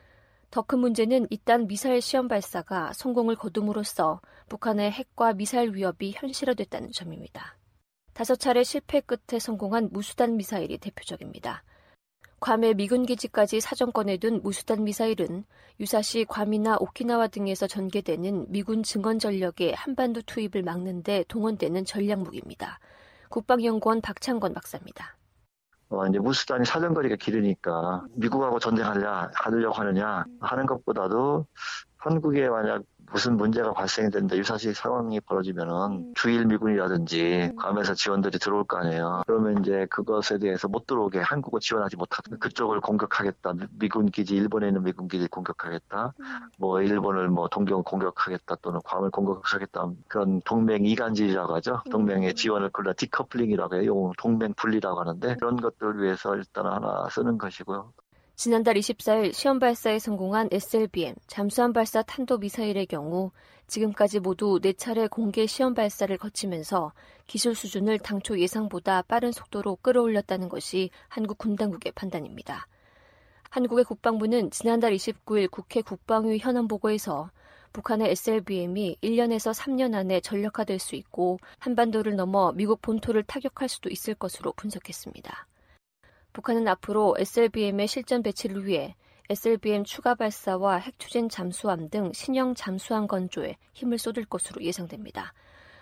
O: 더 큰 문제는 잇단 미사일 시험 발사가 성공을 거둠으로써 북한의 핵과 미사일 위협이 현실화됐다는 점입니다. 5차례 실패 끝에 성공한 무수단 미사일이 대표적입니다. 괌의 미군 기지까지 사정권에 둔 무수단 미사일은 유사시 괌이나 오키나와 등에서 전개되는 미군 증원 전력의 한반도 투입을 막는 데 동원되는 전략 무기입니다. 국방연구원 박창건 박사입니다.
P: 이제 무수단이 사정거리가 길으니까 미국하고 하려고 하느냐 하는 것보다도 한국에 만약 무슨 문제가 발생된다 유사시 상황이 벌어지면은 주일 미군이라든지 괌에서 지원들이 들어올 거 아니에요. 그러면 이제 그것에 대해서 못 들어오게 한국을 지원하지 못하든 그쪽을 공격하겠다. 미군 기지 일본에 있는 미군 기지 공격하겠다. 뭐 일본을 동경을 공격하겠다 또는 괌을 공격하겠다. 그런 동맹 이간질이라고 하죠. 동맹의 지원을 그러나 디커플링이라고 해요. 동맹 분리라고 하는데 그런 것들을 위해서 일단 하나 쓰는 것이고요.
O: 지난달 24일 시험 발사에 성공한 SLBM 잠수함 발사 탄도미사일의 경우 지금까지 모두 4차례 공개 시험 발사를 거치면서 기술 수준을 당초 예상보다 빠른 속도로 끌어올렸다는 것이 한국 군 당국의 판단입니다. 한국의 국방부는 지난달 29일 국회 국방위 현안 보고에서 북한의 SLBM이 1년에서 3년 안에 전력화될 수 있고 한반도를 넘어 미국 본토를 타격할 수도 있을 것으로 분석했습니다. 북한은 앞으로 SLBM의 실전 배치를 위해 SLBM 추가 발사와 핵추진 잠수함 등 신형 잠수함 건조에 힘을 쏟을 것으로 예상됩니다.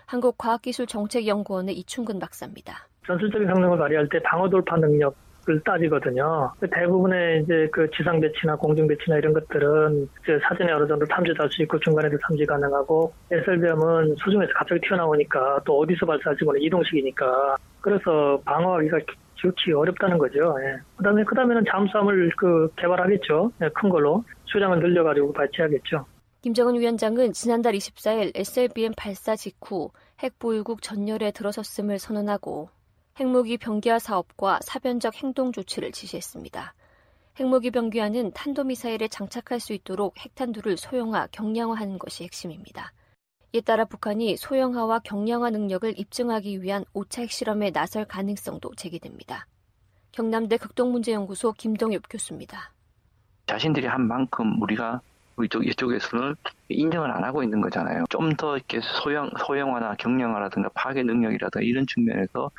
O: 한국과학기술정책연구원의 이충근 박사입니다.
R: 전술적인 성능을 발휘할 때 방어 돌파 능력을 따지거든요. 대부분의 이제 그 지상 배치나 공중 배치나 이런 것들은 사전에 어느 정도 탐지할 수 있고 중간에도 탐지 가능하고 SLBM은 수중에서 갑자기 튀어나오니까 또 어디서 발사할지 모르는 이동식이니까 그래서 방어하기가 좋지 어렵다는 거죠. 예. 그다음에는 잠수함을 개발하겠죠. 예, 큰 걸로 수량을 늘려가지고 발치하겠죠.
O: 김정은 위원장은 지난달 24일 SLBM 발사 직후 핵보유국 전열에 들어섰음을 선언하고 핵무기 병기화 사업과 사변적 행동 조치를 지시했습니다. 핵무기 병기화는 탄도미사일에 장착할 수 있도록 핵탄두를 소형화, 경량화하는 것이 핵심입니다. 이에 따라 북한이 소형화와 경량화 능력을 입증하기 위한 5차 핵실험에 나설 가능성도 제기됩니다. 경남대 극동문제연구소 김동엽 교수입니다.
S: 자신들이 한 만큼 우리가 이쪽에서는 인정을 안 하고 있는 거잖아요. 좀 더 이렇게 소형화나 경량화라든가 파괴 능력이라든가 이런 측면에서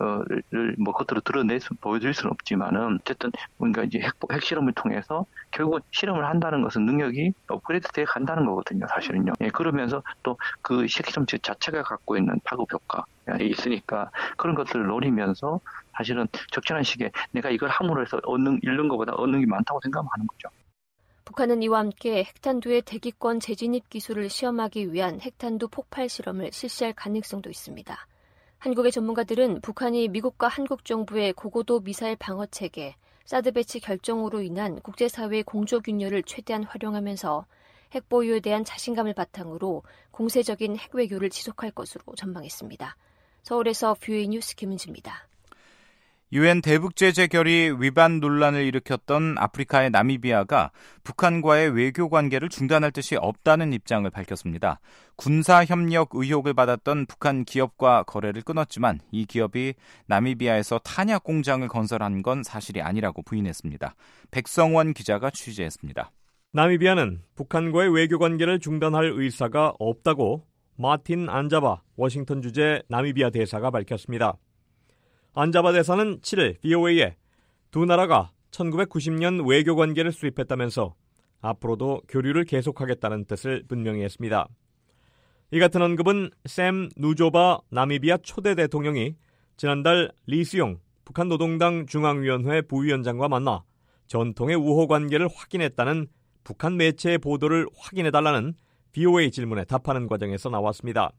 S: 겉으로 보여줄 수는 없지만은 어쨌든 뭔가 이제 핵실험을 통해서 결국 실험을 한다는 것은 능력이 업그레이드 돼 간다는 거거든요. 사실은요. 예, 그러면서 또 그 핵실험 자체가 갖고 있는 파급 효과가 있으니까 그런 것들을 노리면서 사실은 적절한 시기에 내가 이걸 함으로 해서 잃는 것보다 얻는 게 많다고 생각하는 거죠.
O: 북한은 이와 함께 핵탄두의 대기권 재진입 기술을 시험하기 위한 핵탄두 폭발 실험을 실시할 가능성도 있습니다. 한국의 전문가들은 북한이 미국과 한국 정부의 고고도 미사일 방어 체계, 사드 배치 결정으로 인한 국제사회의 공조균열을 최대한 활용하면서 핵 보유에 대한 자신감을 바탕으로 공세적인 핵 외교를 지속할 것으로 전망했습니다. 서울에서 뷰이 뉴스 김은지입니다.
C: 유엔 대북제재 결의 위반 논란을 일으켰던 아프리카의 나미비아가 북한과의 외교 관계를 중단할 뜻이 없다는 입장을 밝혔습니다. 군사협력 의혹을 받았던 북한 기업과 거래를 끊었지만 이 기업이 나미비아에서 탄약 공장을 건설한 건 사실이 아니라고 부인했습니다. 백성원 기자가 취재했습니다.
T: 나미비아는 북한과의 외교 관계를 중단할 의사가 없다고 마틴 안자바 워싱턴 주재 나미비아 대사가 밝혔습니다. 안자바 대사는 7일 VOA에 두 나라가 1990년 외교관계를 수립했다면서 앞으로도 교류를 계속하겠다는 뜻을 분명히 했습니다. 이 같은 언급은 샘 누조바 나미비아 초대 대통령이 지난달 리수용 북한 노동당 중앙위원회 부위원장과 만나 전통의 우호 관계를 확인했다는 북한 매체의 보도를 확인해달라는 VOA 질문에 답하는 과정에서 나왔습니다.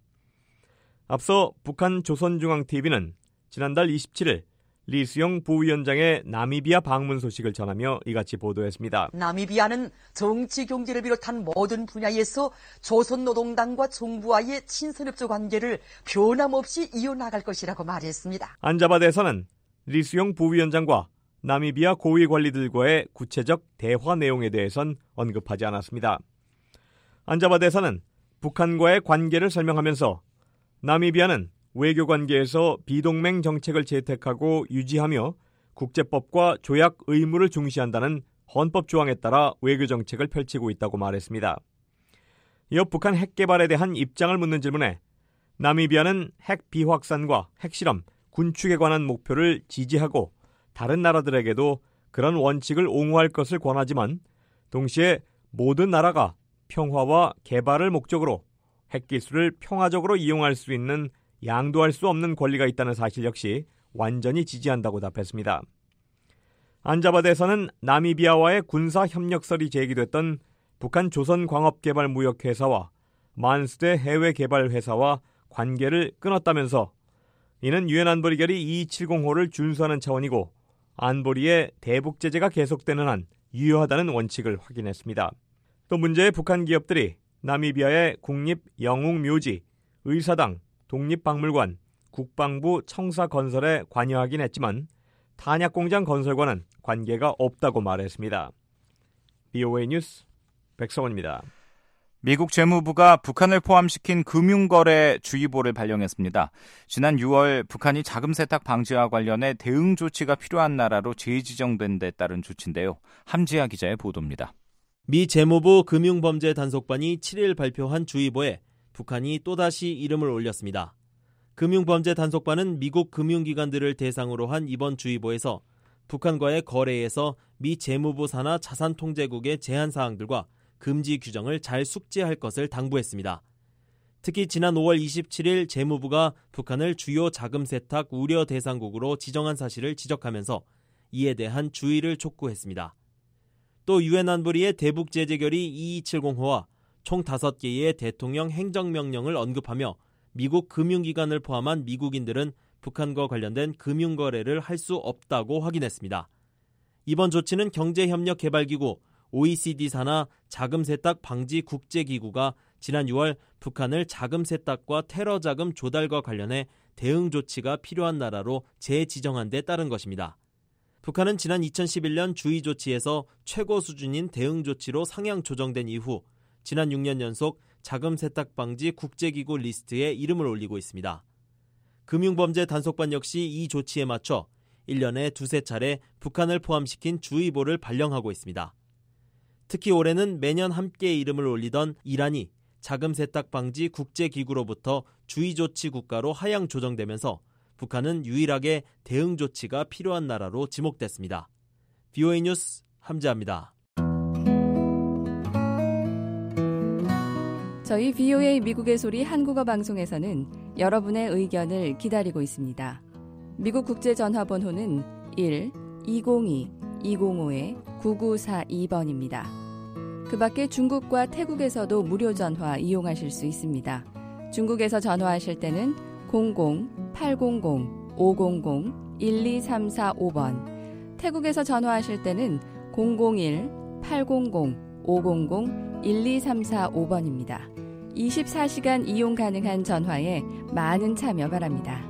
T: 앞서 북한 조선중앙TV는 지난달 27일 리수영 부위원장의 나미비아 방문 소식을 전하며 이같이 보도했습니다.
U: 나미비아는 정치, 경제를 비롯한 모든 분야에서 조선노동당과 정부와의 친선협조 관계를 변함없이 이어나갈 것이라고 말했습니다.
T: 안자바 대사는 리수영 부위원장과 나미비아 고위 관리들과의 구체적 대화 내용에 대해선 언급하지 않았습니다. 안자바 대사는 북한과의 관계를 설명하면서 나미비아는 외교 관계에서 비동맹 정책을 채택하고 유지하며 국제법과 조약 의무를 중시한다는 헌법 조항에 따라 외교 정책을 펼치고 있다고 말했습니다. 이어 북한 핵 개발에 대한 입장을 묻는 질문에 나미비아는 핵 비확산과 핵실험, 군축에 관한 목표를 지지하고 다른 나라들에게도 그런 원칙을 옹호할 것을 권하지만 동시에 모든 나라가 평화와 개발을 목적으로 핵기술을 평화적으로 이용할 수 있는 양도할 수 없는 권리가 있다는 사실 역시 완전히 지지한다고 답했습니다. 안자바 대사는 나미비아와의 군사협력설이 제기됐던 북한 조선광업개발무역회사와 만수대 해외개발회사와 관계를 끊었다면서 이는 유엔 안보리 결의 2270호를 준수하는 차원이고 안보리의 대북 제재가 계속되는 한 유효하다는 원칙을 확인했습니다. 또 문제의 북한 기업들이 나미비아의 국립영웅묘지, 의사당, 독립박물관, 국방부 청사 건설에 관여하긴 했지만 탄약공장 건설과는 관계가 없다고 말했습니다. VOA 뉴스 백성원입니다.
C: 미국 재무부가 북한을 포함시킨 금융거래 주의보를 발령했습니다. 지난 6월 북한이 자금 세탁 방지와 관련해 대응 조치가 필요한 나라로 재지정된 데 따른 조치인데요. 함지아 기자의 보도입니다.
K: 미 재무부 금융범죄단속반이 7일 발표한 주의보에 북한이 또다시 이름을 올렸습니다. 금융범죄단속반은 미국 금융기관들을 대상으로 한 이번 주의보에서 북한과의 거래에서 미 재무부 산하 자산통제국의 제한사항들과 금지 규정을 잘 숙지할 것을 당부했습니다. 특히 지난 5월 27일 재무부가 북한을 주요 자금 세탁 우려 대상국으로 지정한 사실을 지적하면서 이에 대한 주의를 촉구했습니다. 또 유엔 안보리의 대북 제재 결의 2270호와 총 5개의 대통령 행정명령을 언급하며 미국 금융기관을 포함한 미국인들은 북한과 관련된 금융거래를 할 수 없다고 확인했습니다. 이번 조치는 경제협력개발기구 OECD 산하 자금세탁 방지 국제기구가 지난 6월 북한을 자금세탁과 테러자금 조달과 관련해 대응 조치가 필요한 나라로 재지정한 데 따른 것입니다. 북한은 지난 2011년 주의 조치에서 최고 수준인 대응 조치로 상향 조정된 이후 지난 6년 연속 자금 세탁 방지 국제기구 리스트에 이름을 올리고 있습니다. 금융범죄 단속반 역시 이 조치에 맞춰 1년에 두세 차례 북한을 포함시킨 주의보를 발령하고 있습니다. 특히 올해는 매년 함께 이름을 올리던 이란이 자금 세탁 방지 국제기구로부터 주의 조치 국가로 하향 조정되면서 북한은 유일하게 대응 조치가 필요한 나라로 지목됐습니다. VOA 뉴스 함지아입니다.
V: 저희 VOA 미국의 소리 한국어 방송에서는 여러분의 의견을 기다리고 있습니다. 미국 국제전화번호는 1-202-205-9942번입니다. 그 밖에 중국과 태국에서도 무료 전화 이용하실 수 있습니다. 중국에서 전화하실 때는 00-800-500-12345번, 태국에서 전화하실 때는 001-800-500-12345번입니다. 24시간 이용 가능한 전화에 많은 참여 바랍니다.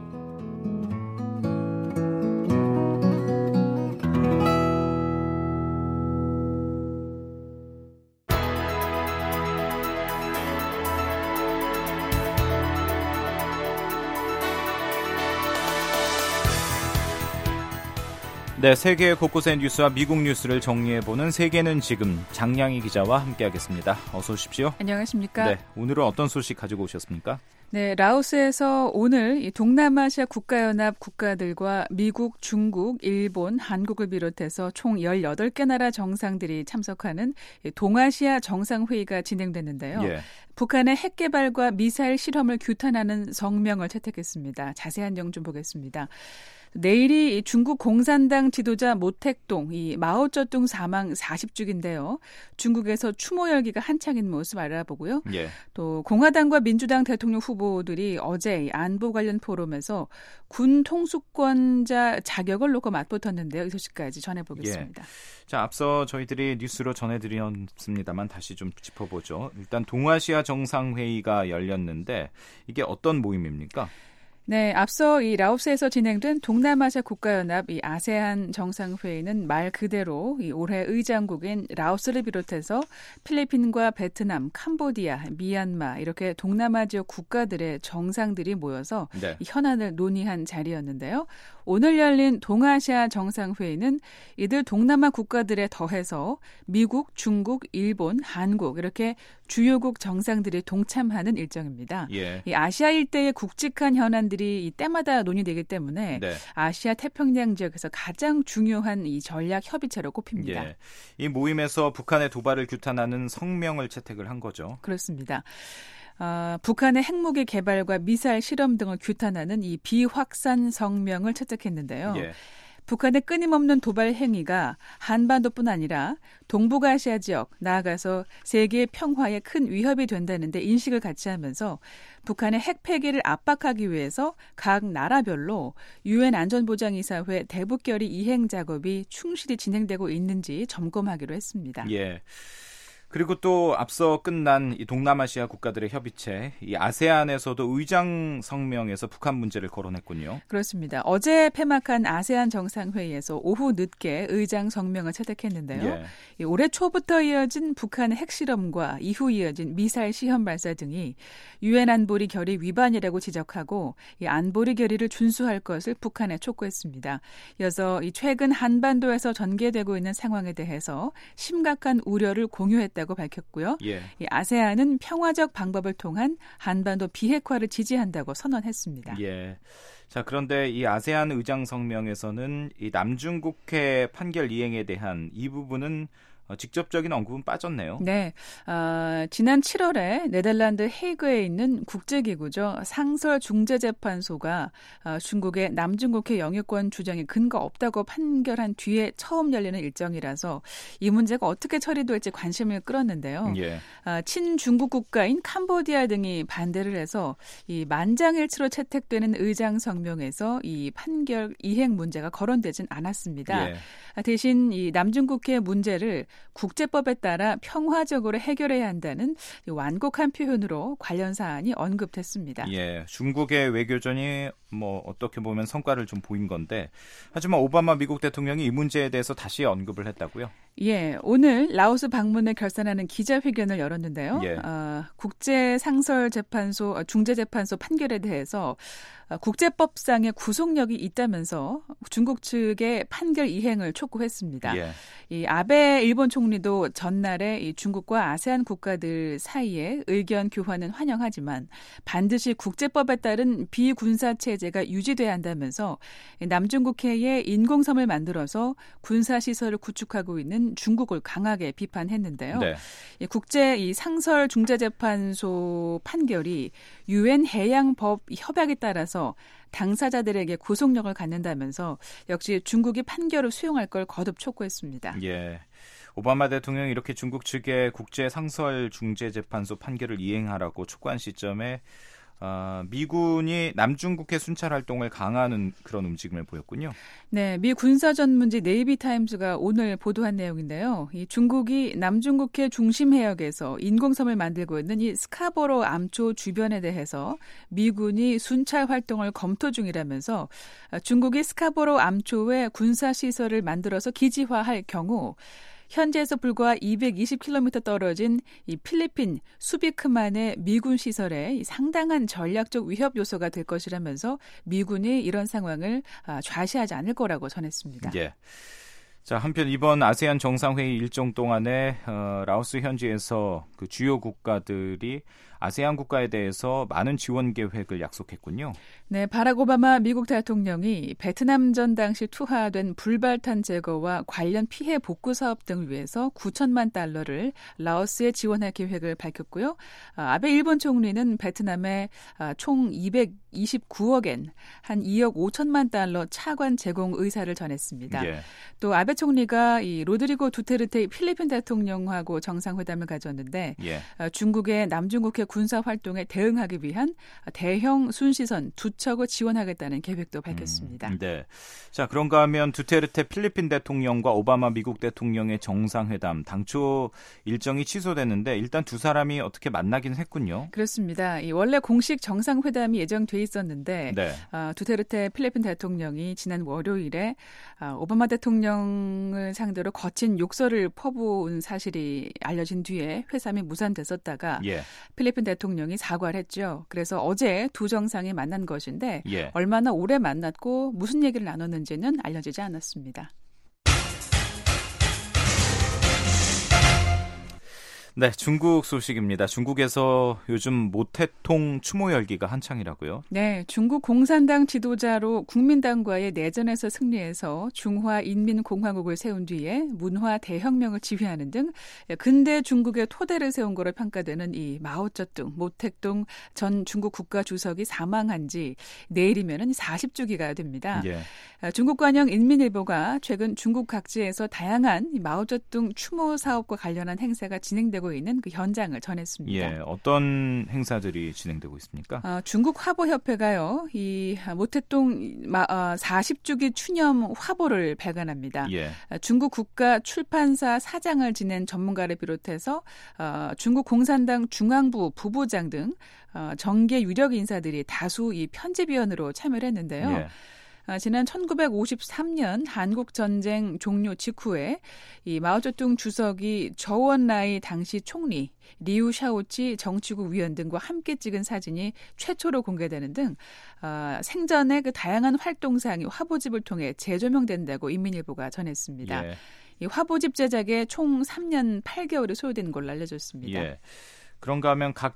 C: 네, 세계 곳곳의 뉴스와 미국 뉴스를 정리해보는 세계는 지금 장량희 기자와 함께하겠습니다. 어서 오십시오.
W: 안녕하십니까.
C: 네, 오늘은 어떤 소식 가지고 오셨습니까?
W: 네, 라오스에서 오늘 동남아시아 국가연합 국가들과 미국, 중국, 일본, 한국을 비롯해서 총 18개 나라 정상들이 참석하는 동아시아 정상회의가 진행됐는데요. 예. 북한의 핵 개발과 미사일 실험을 규탄하는 성명을 채택했습니다. 자세한 내용 좀 보겠습니다. 내일이 중국 공산당 지도자 모택동, 이 마오쩌둥 사망 40주기인데요. 중국에서 추모 열기가 한창인 모습 알아보고요.
C: 예.
W: 또 공화당과 민주당 대통령 후보들이 어제 안보 관련 포럼에서 군 통수권자 자격을 놓고 맞붙었는데요. 이 소식까지 전해보겠습니다.
C: 예. 자, 앞서 저희들이 뉴스로 전해드렸습니다만 다시 좀 짚어보죠. 일단 동아시아 정상회의가 열렸는데 이게 어떤 모임입니까?
W: 네, 앞서 이 라오스에서 진행된 동남아시아 국가연합 이 아세안 정상회의는 말 그대로 이 올해 의장국인 라오스를 비롯해서 필리핀과 베트남, 캄보디아, 미얀마 이렇게 동남아 지역 국가들의 정상들이 모여서
C: 네.
W: 이 현안을 논의한 자리였는데요. 오늘 열린 동아시아 정상회의는 이들 동남아 국가들에 더해서 미국, 중국, 일본, 한국 이렇게 주요국 정상들이 동참하는 일정입니다.
C: 예.
W: 이 아시아 일대의 굵직한 현안들이 이 때마다 논의되기 때문에
C: 네.
W: 아시아 태평양 지역에서 가장 중요한 이 전략 협의체로 꼽힙니다.
C: 예. 이 모임에서 북한의 도발을 규탄하는 성명을 채택을 한 거죠.
W: 그렇습니다. 북한의 핵무기 개발과 미사일 실험 등을 규탄하는 이 비확산 성명을 채택했는데요.
C: 예.
W: 북한의 끊임없는 도발 행위가 한반도뿐 아니라 동북아시아 지역, 나아가서 세계 평화에 큰 위협이 된다는 데 인식을 같이 하면서 북한의 핵 폐기를 압박하기 위해서 각 나라별로 유엔 안전보장이사회 대북결의 이행 작업이 충실히 진행되고 있는지 점검하기로 했습니다.
C: 예. 그리고 또 앞서 끝난 이 동남아시아 국가들의 협의체, 이 아세안에서도 의장 성명에서 북한 문제를 거론했군요.
W: 그렇습니다. 어제 폐막한 아세안 정상회의에서 오후 늦게 의장 성명을 채택했는데요.
C: 예.
W: 올해 초부터 이어진 북한의 핵실험과 이후 이어진 미사일 시험 발사 등이 유엔 안보리 결의 위반이라고 지적하고 이 안보리 결의를 준수할 것을 북한에 촉구했습니다. 이어서 이 최근 한반도에서 전개되고 있는 상황에 대해서 심각한 우려를 공유했다. 고 밝혔고요.
C: 예.
W: 이 아세안은 평화적 방법을 통한 한반도 비핵화를 지지한다고 선언했습니다.
C: 예. 자, 그런데 이 아세안 의장 성명에서는 이 남중국해 판결 이행에 대한 이 부분은 직접적인 언급은 빠졌네요.
W: 네, 지난 7월에 네덜란드 헤이그에 있는 국제기구죠. 상설중재재판소가 중국의 남중국해 영유권 주장에 근거 없다고 판결한 뒤에 처음 열리는 일정이라서 이 문제가 어떻게 처리될지 관심을 끌었는데요.
C: 예.
W: 친중국 국가인 캄보디아 등이 반대를 해서 이 만장일치로 채택되는 의장 성명에서 이 판결 이행 문제가 거론되진 않았습니다.
C: 예.
W: 대신 이 남중국해 문제를 국제법에 따라 평화적으로 해결해야 한다는 완곡한 표현으로 관련 사안이 언급됐습니다.
C: 예, 중국의 외교전이 어떻게 보면 성과를 좀 보인 건데, 하지만 오바마 미국 대통령이 이 문제에 대해서 다시 언급을 했다고요?
W: 예, 오늘 라오스 방문을 결산하는 기자회견을 열었는데요.
C: 예.
W: 국제상설재판소, 중재재판소 판결에 대해서 국제법상의 구속력이 있다면서 중국 측의 판결 이행을 촉구했습니다.
C: 예.
W: 이 아베 일본 총리도 전날에 이 중국과 아세안 국가들 사이에 의견 교환은 환영하지만 반드시 국제법에 따른 비군사 체제가 유지돼야 한다면서 남중국해에 인공섬을 만들어서 군사시설을 구축하고 있는 중국을 강하게 비판했는데요.
C: 네.
W: 국제 이 상설 중재재판소 판결이 유엔 해양법 협약에 따라서 당사자들에게 구속력을 갖는다면서 역시 중국이 판결을 수용할 걸 거듭 촉구했습니다.
C: 예. 오바마 대통령이 이렇게 중국 측의 국제 상설 중재재판소 판결을 이행하라고 촉구한 시점에 미군이 남중국해 순찰 활동을 강화하는 그런 움직임을 보였군요.
W: 네, 미 군사 전문지 네이비타임즈가 오늘 보도한 내용인데요. 이 중국이 남중국해 중심 해역에서 인공섬을 만들고 있는 이 스카보로 암초 주변에 대해서 미군이 순찰 활동을 검토 중이라면서 중국이 스카보로 암초에 군사 시설을 만들어서 기지화할 경우 현재에서 불과 220km 떨어진 이 필리핀 수비크만의 미군 시설에 상당한 전략적 위협 요소가 될 것이라면서 미군이 이런 상황을 좌시하지 않을 거라고 전했습니다.
C: 예. 자, 한편 이번 아세안 정상회의 일정 동안에 라오스 현지에서 그 주요 국가들이 아세안 국가에 대해서 많은 지원 계획을 약속했군요.
W: 네, 바락 오바마 미국 대통령이 베트남전 당시 투하된 불발탄 제거와 관련 피해 복구 사업 등을 위해서 9천만 달러를 라오스에 지원할 계획을 밝혔고요. 아베 일본 총리는 베트남에 총 229억엔 한 2억 5천만 달러 차관 제공 의사를 전했습니다.
C: 예.
W: 또 아베 총리가 이 로드리고 두테르테 필리핀 대통령하고 정상회담을 가졌는데
C: 예.
W: 중국의 남중국해 군사 활동에 대응하기 위한 대형 순시선 2척을 지원하겠다는 계획도 밝혔습니다.
C: 네. 자, 그런가 하면 두테르테 필리핀 대통령과 오바마 미국 대통령의 정상회담 당초 일정이 취소됐는데 일단 두 사람이 어떻게 만나긴 했군요.
W: 그렇습니다. 원래 공식 정상회담이 예정돼 있었는데
C: 네.
W: 두테르테 필리핀 대통령이 지난 월요일에 오바마 대통령을 상대로 거친 욕설을 퍼부은 사실이 알려진 뒤에 회담이 무산됐었다가
C: 예.
W: 필리핀 대통령이 사과를 했죠. 그래서 어제 두 정상이 만난 것인데
C: 예.
W: 얼마나 오래 만났고 무슨 얘기를 나눴는지는 알려지지 않았습니다.
C: 네, 중국 소식입니다. 중국에서 요즘 모태통 추모 열기가 한창이라고요?
W: 네, 중국 공산당 지도자로 국민당과의 내전에서 승리해서 중화인민공화국을 세운 뒤에 문화 대혁명을 지휘하는 등 근대 중국의 토대를 세운 거로 평가되는 이 마오쩌둥, 모택동 전 중국 국가주석이 사망한 지 내일이면 40주기가 됩니다.
C: 예.
W: 중국 관영 인민일보가 최근 중국 각지에서 다양한 마오쩌둥 추모 사업과 관련한 행사가 진행되고 있는 그 현장을 전했습니다.
C: 예, 어떤 행사들이 진행되고 있습니까?
W: 중국 화보협회가요, 이 모태동 40주기 추념 화보를 발간합니다.
C: 예.
W: 중국 국가 출판사 사장을 지낸 전문가를 비롯해서 중국 공산당 중앙부 부부장 등 정계 유력 인사들이 다수 이 편집위원으로 참여를 했는데요.
C: 예.
W: 지난 1953년 한국 전쟁 종료 직후에 이 마오쩌둥 주석이 저원라이 당시 총리, 리우 샤오치 정치국 위원 등과 함께 찍은 사진이 최초로 공개되는 등 생전의 그 다양한 활동사항이 화보집을 통해 재조명된다고 인민일보가 전했습니다.
C: 예.
W: 이 화보집 제작에 총 3년 8개월이 소요된 걸로 알려졌습니다.
C: 예. 그런가 하면 각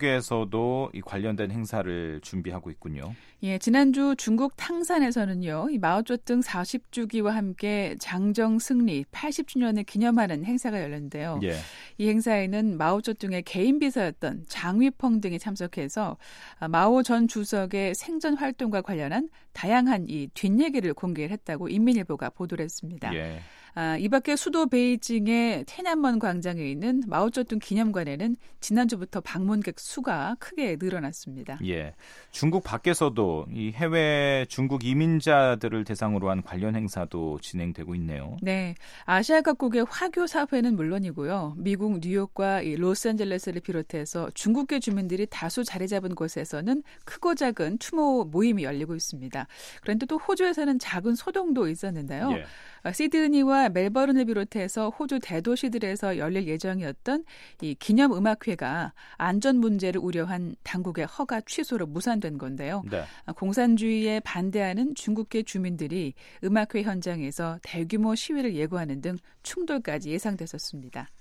C: 지역에서도 이 관련된 행사를 준비하고 있군요.
W: 예, 지난주 중국 탕산에서는요, 이 마오쩌둥 40주기와 함께 장정 승리 80주년을 기념하는 행사가 열렸는데요.
C: 예.
W: 이 행사에는 마오쩌둥의 개인 비서였던 장위펑 등이 참석해서 마오 전 주석의 생전 활동과 관련한 다양한 이 뒷얘기를 공개했다고 인민일보가 보도를 했습니다.
C: 예.
W: 이 밖에 수도 베이징의天安门 광장에 있는 마오쩌둥 기념관에는 지난주부터 방문객 수가 크게 늘어났습니다.
C: 예, 중국 밖에서도 이 해외 중국 이민자들을 대상으로 한 관련 행사도 진행되고 있네요.
W: 네, 아시아 각국의 화교 사회는 물론이고요. 미국 뉴욕과 이 로스앤젤레스를 비롯해서 중국계 주민들이 다수 자리 잡은 곳에서는 크고 작은 추모 모임이 열리고 있습니다. 그런데 또 호주에서는 작은 소동도 있었는데요.
C: 예.
W: 시드니와 멜버른을 비롯해서 호주 대도시들에서 열릴 예정이었던 이 기념음악회가 안전 문제를 우려한 당국의 허가 취소로 무산된 건데요.
C: 네.
W: 공산주의에 반대하는 중국계 주민들이 음악회 현장에서 대규모 시위를 예고하는 등 충돌까지 예상됐었습니다.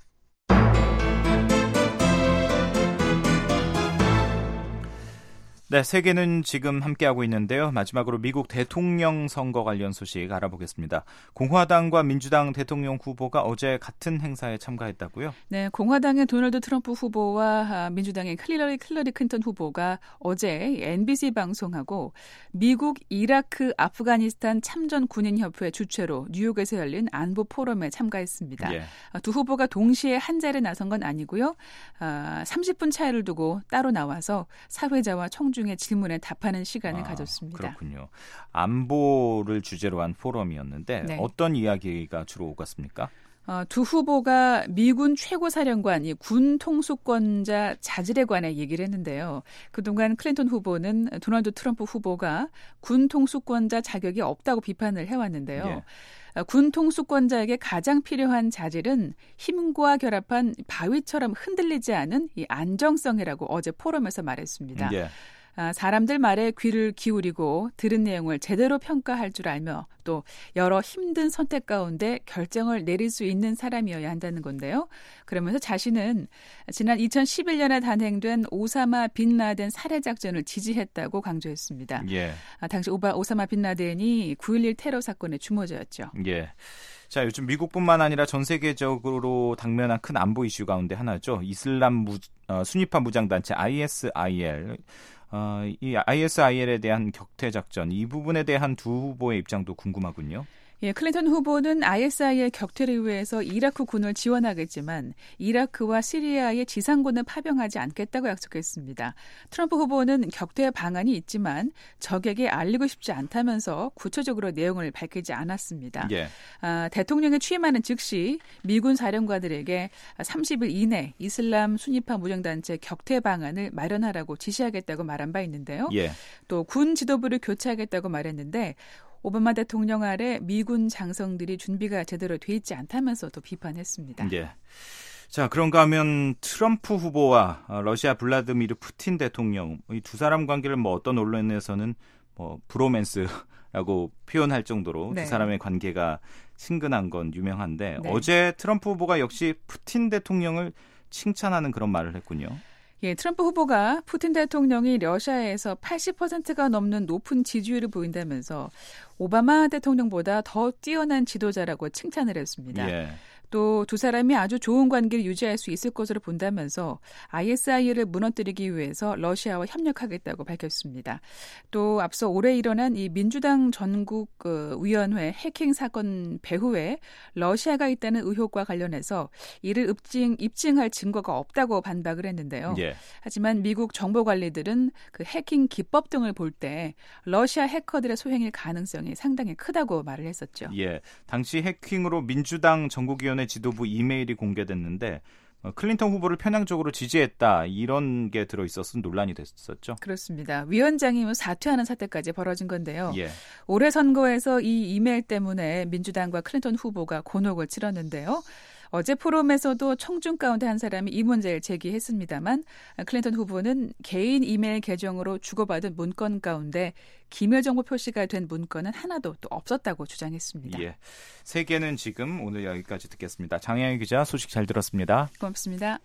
C: 네, 세계는 지금 함께하고 있는데요. 마지막으로 미국 대통령 선거 관련 소식 알아보겠습니다. 공화당과 민주당 대통령 후보가 어제 같은 행사에 참가했다고요?
W: 네, 공화당의 도널드 트럼프 후보와 민주당의 힐러리 클린턴 후보가 어제 NBC 방송하고 미국, 이라크, 아프가니스탄 참전 군인협회 주최로 뉴욕에서 열린 안보 포럼에 참가했습니다.
C: 예.
W: 두 후보가 동시에 한 자리에 나선 건 아니고요. 30분 차이를 두고 따로 나와서 사회자와 청중의 질문에 답하는 시간을 가졌습니다.
C: 그렇군요. 안보를 주제로 한 포럼이었는데
W: 네.
C: 어떤 이야기가 주로 오갔습니까?
W: 두 후보가 미군 최고사령관, 군 통수권자 자질에 관해 얘기를 했는데요. 그동안 클린턴 후보는 도널드 트럼프 후보가 군 통수권자 자격이 없다고 비판을 해왔는데요.
C: 예.
W: 군 통수권자에게 가장 필요한 자질은 힘과 결합한 바위처럼 흔들리지 않은 이 안정성이라고 어제 포럼에서 말했습니다.
C: 예.
W: 사람들 말에 귀를 기울이고 들은 내용을 제대로 평가할 줄 알며 또 여러 힘든 선택 가운데 결정을 내릴 수 있는 사람이어야 한다는 건데요. 그러면서 자신은 지난 2011년에 단행된 오사마 빈 라덴 살해 작전을 지지했다고 강조했습니다.
C: 예.
W: 당시 오사마 빈 라덴이 9.11 테러 사건의 주모자였죠.
C: 예. 자, 요즘 미국뿐만 아니라 전 세계적으로 당면한 큰 안보 이슈 가운데 하나죠. 이슬람 순위파 무장단체 ISIL. 이 ISIL에 대한 격퇴 작전, 이 부분에 대한 두 후보의 입장도 궁금하군요.
W: 예, 클린턴 후보는 ISIL 격퇴를 위해서 이라크 군을 지원하겠지만 이라크와 시리아의 지상군을 파병하지 않겠다고 약속했습니다. 트럼프 후보는 격퇴 방안이 있지만 적에게 알리고 싶지 않다면서 구체적으로 내용을 밝히지 않았습니다.
C: 예.
W: 대통령이 취임하는 즉시 미군 사령관들에게 30일 이내 이슬람 순위파 무장단체 격퇴 방안을 마련하라고 지시하겠다고 말한 바 있는데요.
C: 예.
W: 또 군 지도부를 교체하겠다고 말했는데 오바마 대통령 아래 미군 장성들이 준비가 제대로 돼 있지 않다면서도 비판했습니다.
C: 예. 자, 그런가 하면 트럼프 후보와 러시아 블라디미르 푸틴 대통령, 이 두 사람 관계를 어떤 언론에서는 브로맨스라고 표현할 정도로
W: 네.
C: 두 사람의 관계가 친근한 건 유명한데
W: 네.
C: 어제 트럼프 후보가 역시 푸틴 대통령을 칭찬하는 그런 말을 했군요.
W: 예, 트럼프 후보가 푸틴 대통령이 러시아에서 80%가 넘는 높은 지지율을 보인다면서 오바마 대통령보다 더 뛰어난 지도자라고 칭찬을 했습니다.
C: 예.
W: 또 두 사람이 아주 좋은 관계를 유지할 수 있을 것으로 본다면서 ISIL을 무너뜨리기 위해서 러시아와 협력하겠다고 밝혔습니다. 또 앞서 올해 일어난 이 민주당 전국 위원회 해킹 사건 배후에 러시아가 있다는 의혹과 관련해서 이를 입증할 증거가 없다고 반박을 했는데요.
C: 예.
W: 하지만 미국 정보 관리들은 그 해킹 기법 등을 볼 때 러시아 해커들의 소행일 가능성이 상당히 크다고 말을 했었죠.
C: 예. 당시 해킹으로 민주당 전국위원회 지도부 이메일이 공개됐는데 클린턴 후보를 편향적으로 지지했다 이런 게 들어있어서 논란이 됐었죠.
W: 그렇습니다. 위원장이 사퇴하는 사태까지 벌어진 건데요.
C: 예.
W: 올해 선거에서 이 이메일 때문에 민주당과 클린턴 후보가 곤혹을 치렀는데요. 어제 포럼에서도 청중 가운데 한 사람이 이 문제를 제기했습니다만 클린턴 후보는 개인 이메일 계정으로 주고받은 문건 가운데 기밀 정보 표시가 된 문건은 하나도 또 없었다고 주장했습니다.
C: 예. 세계는 지금 오늘 여기까지 듣겠습니다. 장혜영 기자 소식 잘 들었습니다.
W: 고맙습니다.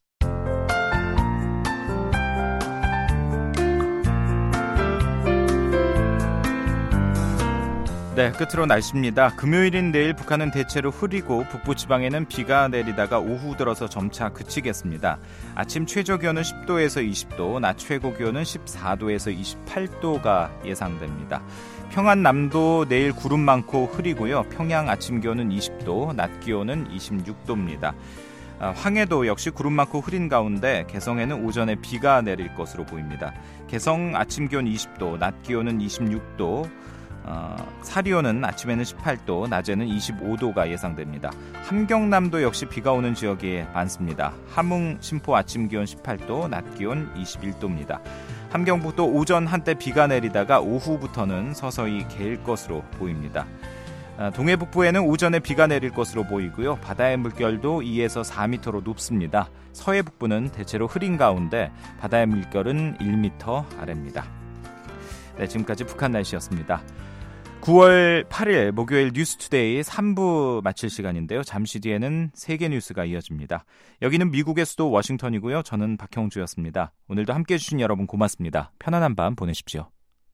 C: 네, 끝으로 날씨입니다. 금요일인 내일 북한은 대체로 흐리고 북부지방에는 비가 내리다가 오후 들어서 점차 그치겠습니다. 아침 최저기온은 10도에서 20도, 낮 최고기온은 14도에서 28도가 예상됩니다. 평안 남도 내일 구름 많고 흐리고요. 평양 아침 기온은 20도, 낮 기온은 26도입니다. 황해도 역시 구름 많고 흐린 가운데 개성에는 오전에 비가 내릴 것으로 보입니다. 개성 아침 기온 20도, 낮 기온은 26도, 사리온은 아침에는 18도, 낮에는 25도가 예상됩니다. 함경남도 역시 비가 오는 지역이 많습니다. 함흥, 신포 아침 기온 18도, 낮 기온 21도입니다. 함경북도 오전 한때 비가 내리다가 오후부터는 서서히 개일 것으로 보입니다. 동해 북부에는 오전에 비가 내릴 것으로 보이고요. 바다의 물결도 2에서 4m로 높습니다. 서해 북부는 대체로 흐린 가운데 바다의 물결은 1m 아래입니다. 네, 지금까지 북한 날씨였습니다. 9월 8일 목요일 뉴스투데이 3부 마칠 시간인데요. 잠시 뒤에는 세계 뉴스가 이어집니다. 여기는 미국의 수도 워싱턴이고요. 저는 박형주였습니다. 오늘도 함께해 주신 여러분 고맙습니다. 편안한 밤 보내십시오.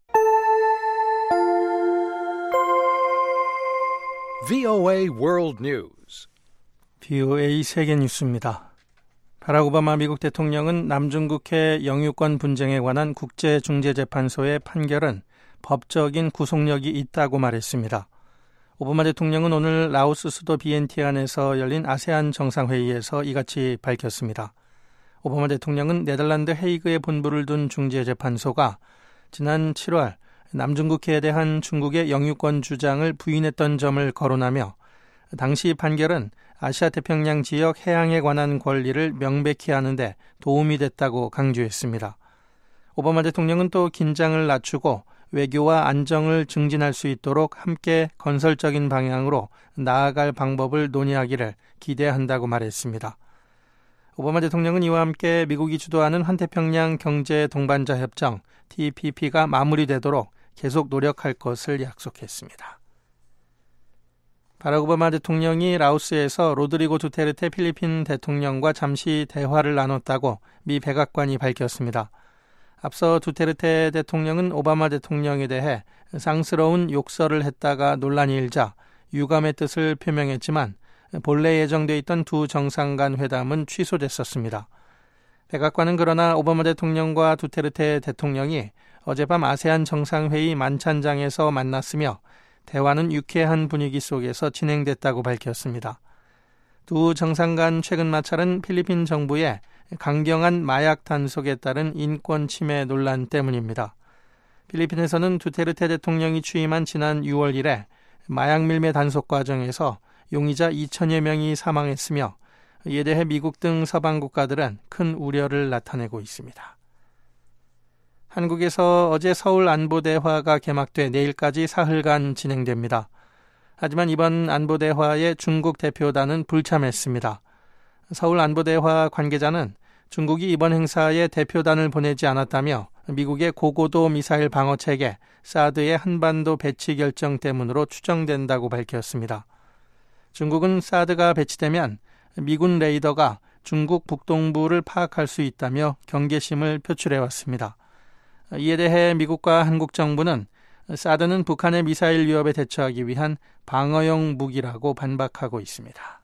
A: VOA World News.
B: VOA 세계 뉴스입니다. 바락 오바마 미국 대통령은 남중국해 영유권 분쟁에 관한 국제중재재판소의 판결은 법적인 구속력이 있다고 말했습니다. 오바마 대통령은 오늘 라오스 수도 비엔티안에서 열린 아세안 정상회의에서 이같이 밝혔습니다. 오바마 대통령은 네덜란드 헤이그에 본부를 둔 중재재판소가 지난 7월 남중국해에 대한 중국의 영유권 주장을 부인했던 점을 거론하며 당시 판결은 아시아 태평양 지역 해양에 관한 권리를 명백히 하는 데 도움이 됐다고 강조했습니다. 오바마 대통령은 또 긴장을 낮추고 외교와 안정을 증진할 수 있도록 함께 건설적인 방향으로 나아갈 방법을 논의하기를 기대한다고 말했습니다. 오바마 대통령은 이와 함께 미국이 주도하는 환태평양 경제 동반자 협정 TPP가 마무리되도록 계속 노력할 것을 약속했습니다. 바락 오바마 대통령이 라오스에서 로드리고 두테르테 필리핀 대통령과 잠시 대화를 나눴다고 미 백악관이 밝혔습니다. 앞서 두테르테 대통령은 오바마 대통령에 대해 쌍스러운 욕설을 했다가 논란이 일자 유감의 뜻을 표명했지만 본래 예정돼 있던 두 정상 간 회담은 취소됐었습니다. 백악관은 그러나 오바마 대통령과 두테르테 대통령이 어젯밤 아세안 정상회의 만찬장에서 만났으며 대화는 유쾌한 분위기 속에서 진행됐다고 밝혔습니다. 두 정상 간 최근 마찰은 필리핀 정부의 강경한 마약 단속에 따른 인권 침해 논란 때문입니다. 필리핀에서는 두테르테 대통령이 취임한 지난 6월 이래 마약 밀매 단속 과정에서 용의자 2천여 명이 사망했으며 이에 대해 미국 등 서방 국가들은 큰 우려를 나타내고 있습니다. 한국에서 어제 서울 안보대화가 개막돼 내일까지 사흘간 진행됩니다. 하지만 이번 안보대화에 중국 대표단은 불참했습니다. 서울 안보대화 관계자는 중국이 이번 행사에 대표단을 보내지 않았다며 미국의 고고도 미사일 방어체계 사드의 한반도 배치 결정 때문으로 추정된다고 밝혔습니다. 중국은 사드가 배치되면 미군 레이더가 중국 북동부를 파악할 수 있다며 경계심을 표출해왔습니다. 이에 대해 미국과 한국 정부는 사드는 북한의 미사일 위협에 대처하기 위한 방어용 무기라고 반박하고 있습니다.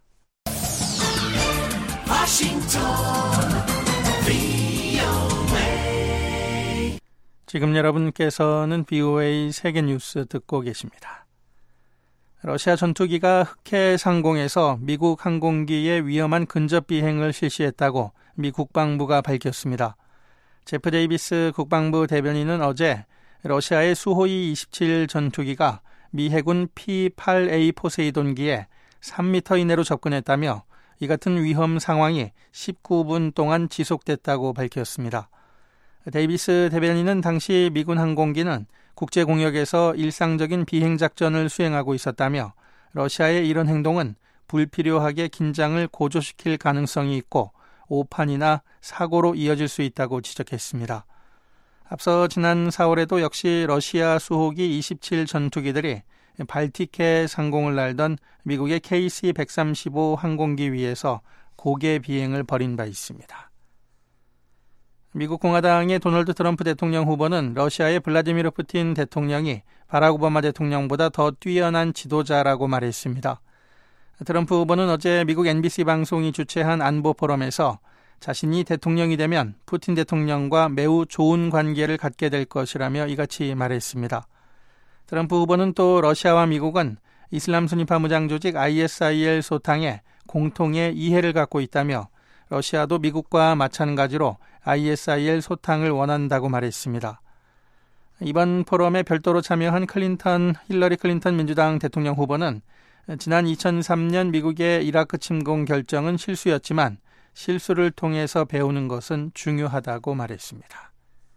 B: 지금 여러분께서는 VOA 세계뉴스 듣고 계십니다. 러시아 전투기가 흑해 상공에서 미국 항공기의 위험한 근접 비행을 실시했다고 미 국방부가 밝혔습니다. 제프 데이비스 국방부 대변인은 어제 러시아의 수호이 27 전투기가 미 해군 P-8A 포세이돈기에 3m 이내로 접근했다며 이 같은 위험 상황이 19분 동안 지속됐다고 밝혔습니다. 데이비스 대변인은 당시 미군 항공기는 국제공역에서 일상적인 비행작전을 수행하고 있었다며 러시아의 이런 행동은 불필요하게 긴장을 고조시킬 가능성이 있고 오판이나 사고로 이어질 수 있다고 지적했습니다. 앞서 지난 4월에도 역시 러시아 수호기 27 전투기들이 발틱해 상공을 날던 미국의 KC-135 항공기 위에서 고개 비행을 벌인 바 있습니다. 미국 공화당의 도널드 트럼프 대통령 후보는 러시아의 블라디미르 푸틴 대통령이 바락 오바마 대통령보다 더 뛰어난 지도자라고 말했습니다. 트럼프 후보는 어제 미국 NBC 방송이 주최한 안보 포럼에서 자신이 대통령이 되면 푸틴 대통령과 매우 좋은 관계를 갖게 될 것이라며 이같이 말했습니다. 트럼프 후보는 또 러시아와 미국은 이슬람 순위파 무장 조직 ISIL 소탕에 공통의 이해를 갖고 있다며 러시아도 미국과 마찬가지로 ISIL 소탕을 원한다고 말했습니다. 이번 포럼에 별도로 참여한 힐러리 클린턴 민주당 대통령 후보는 지난 2003년 미국의 이라크 침공 결정은 실수였지만 실수를 통해서 배우는 것은 중요하다고 말했습니다.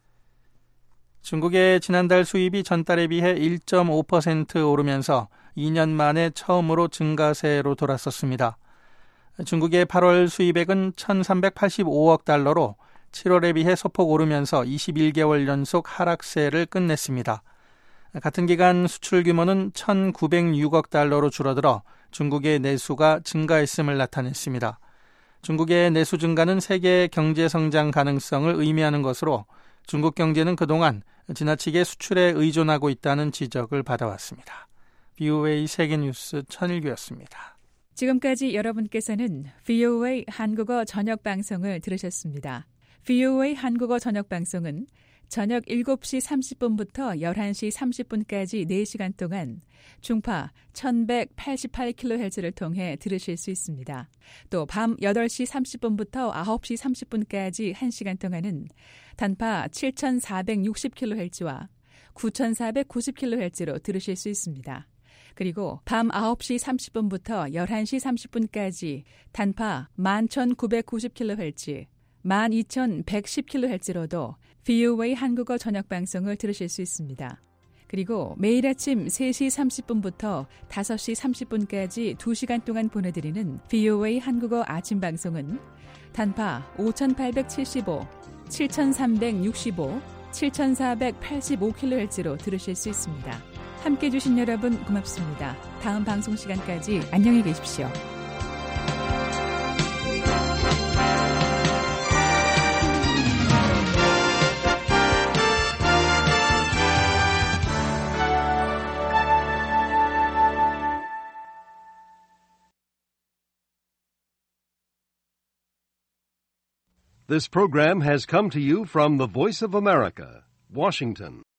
B: 중국의 지난달 수입이 전달에 비해 1.5% 오르면서 2년 만에 처음으로 증가세로 돌았었습니다. 중국의 8월 수입액은 1,385억 달러로 7월에 비해 소폭 오르면서 21개월 연속 하락세를 끝냈습니다. 같은 기간 수출 규모는 1,906억 달러로 줄어들어 중국의 내수가 증가했음을 나타냈습니다. 중국의 내수 증가는 세계 경제 성장 가능성을 의미하는 것으로 중국 경제는 그동안 지나치게 수출에 의존하고 있다는 지적을 받아왔습니다. VOA 세계뉴스 천일규였습니다.
W: 지금까지 여러분께서는 VOA 한국어 저녁 방송을 들으셨습니다. VOA 한국어 저녁 방송은 저녁 7시 30분부터 11시 30분까지 4시간 동안 중파 1188kHz를 통해 들으실 수 있습니다. 또 밤 8시 30분부터 9시 30분까지 1시간 동안은 단파 7460kHz와 9490kHz로 들으실 수 있습니다. 그리고 밤 9시 30분부터 11시 30분까지 단파 11990kHz, 12110kHz로도 VOA 한국어 저녁 방송을 들으실 수 있습니다. 그리고 매일 아침 3시 30분부터 5시 30분까지 2시간 동안 보내드리는 VOA 한국어 아침 방송은 단파 5875, 7365, 7485kHz로 들으실 수 있습니다. 함께해 주신 여러분 고맙습니다. 다음 방송 시간까지 안녕히 계십시오.
D: This program has come to you from the Voice of America, Washington.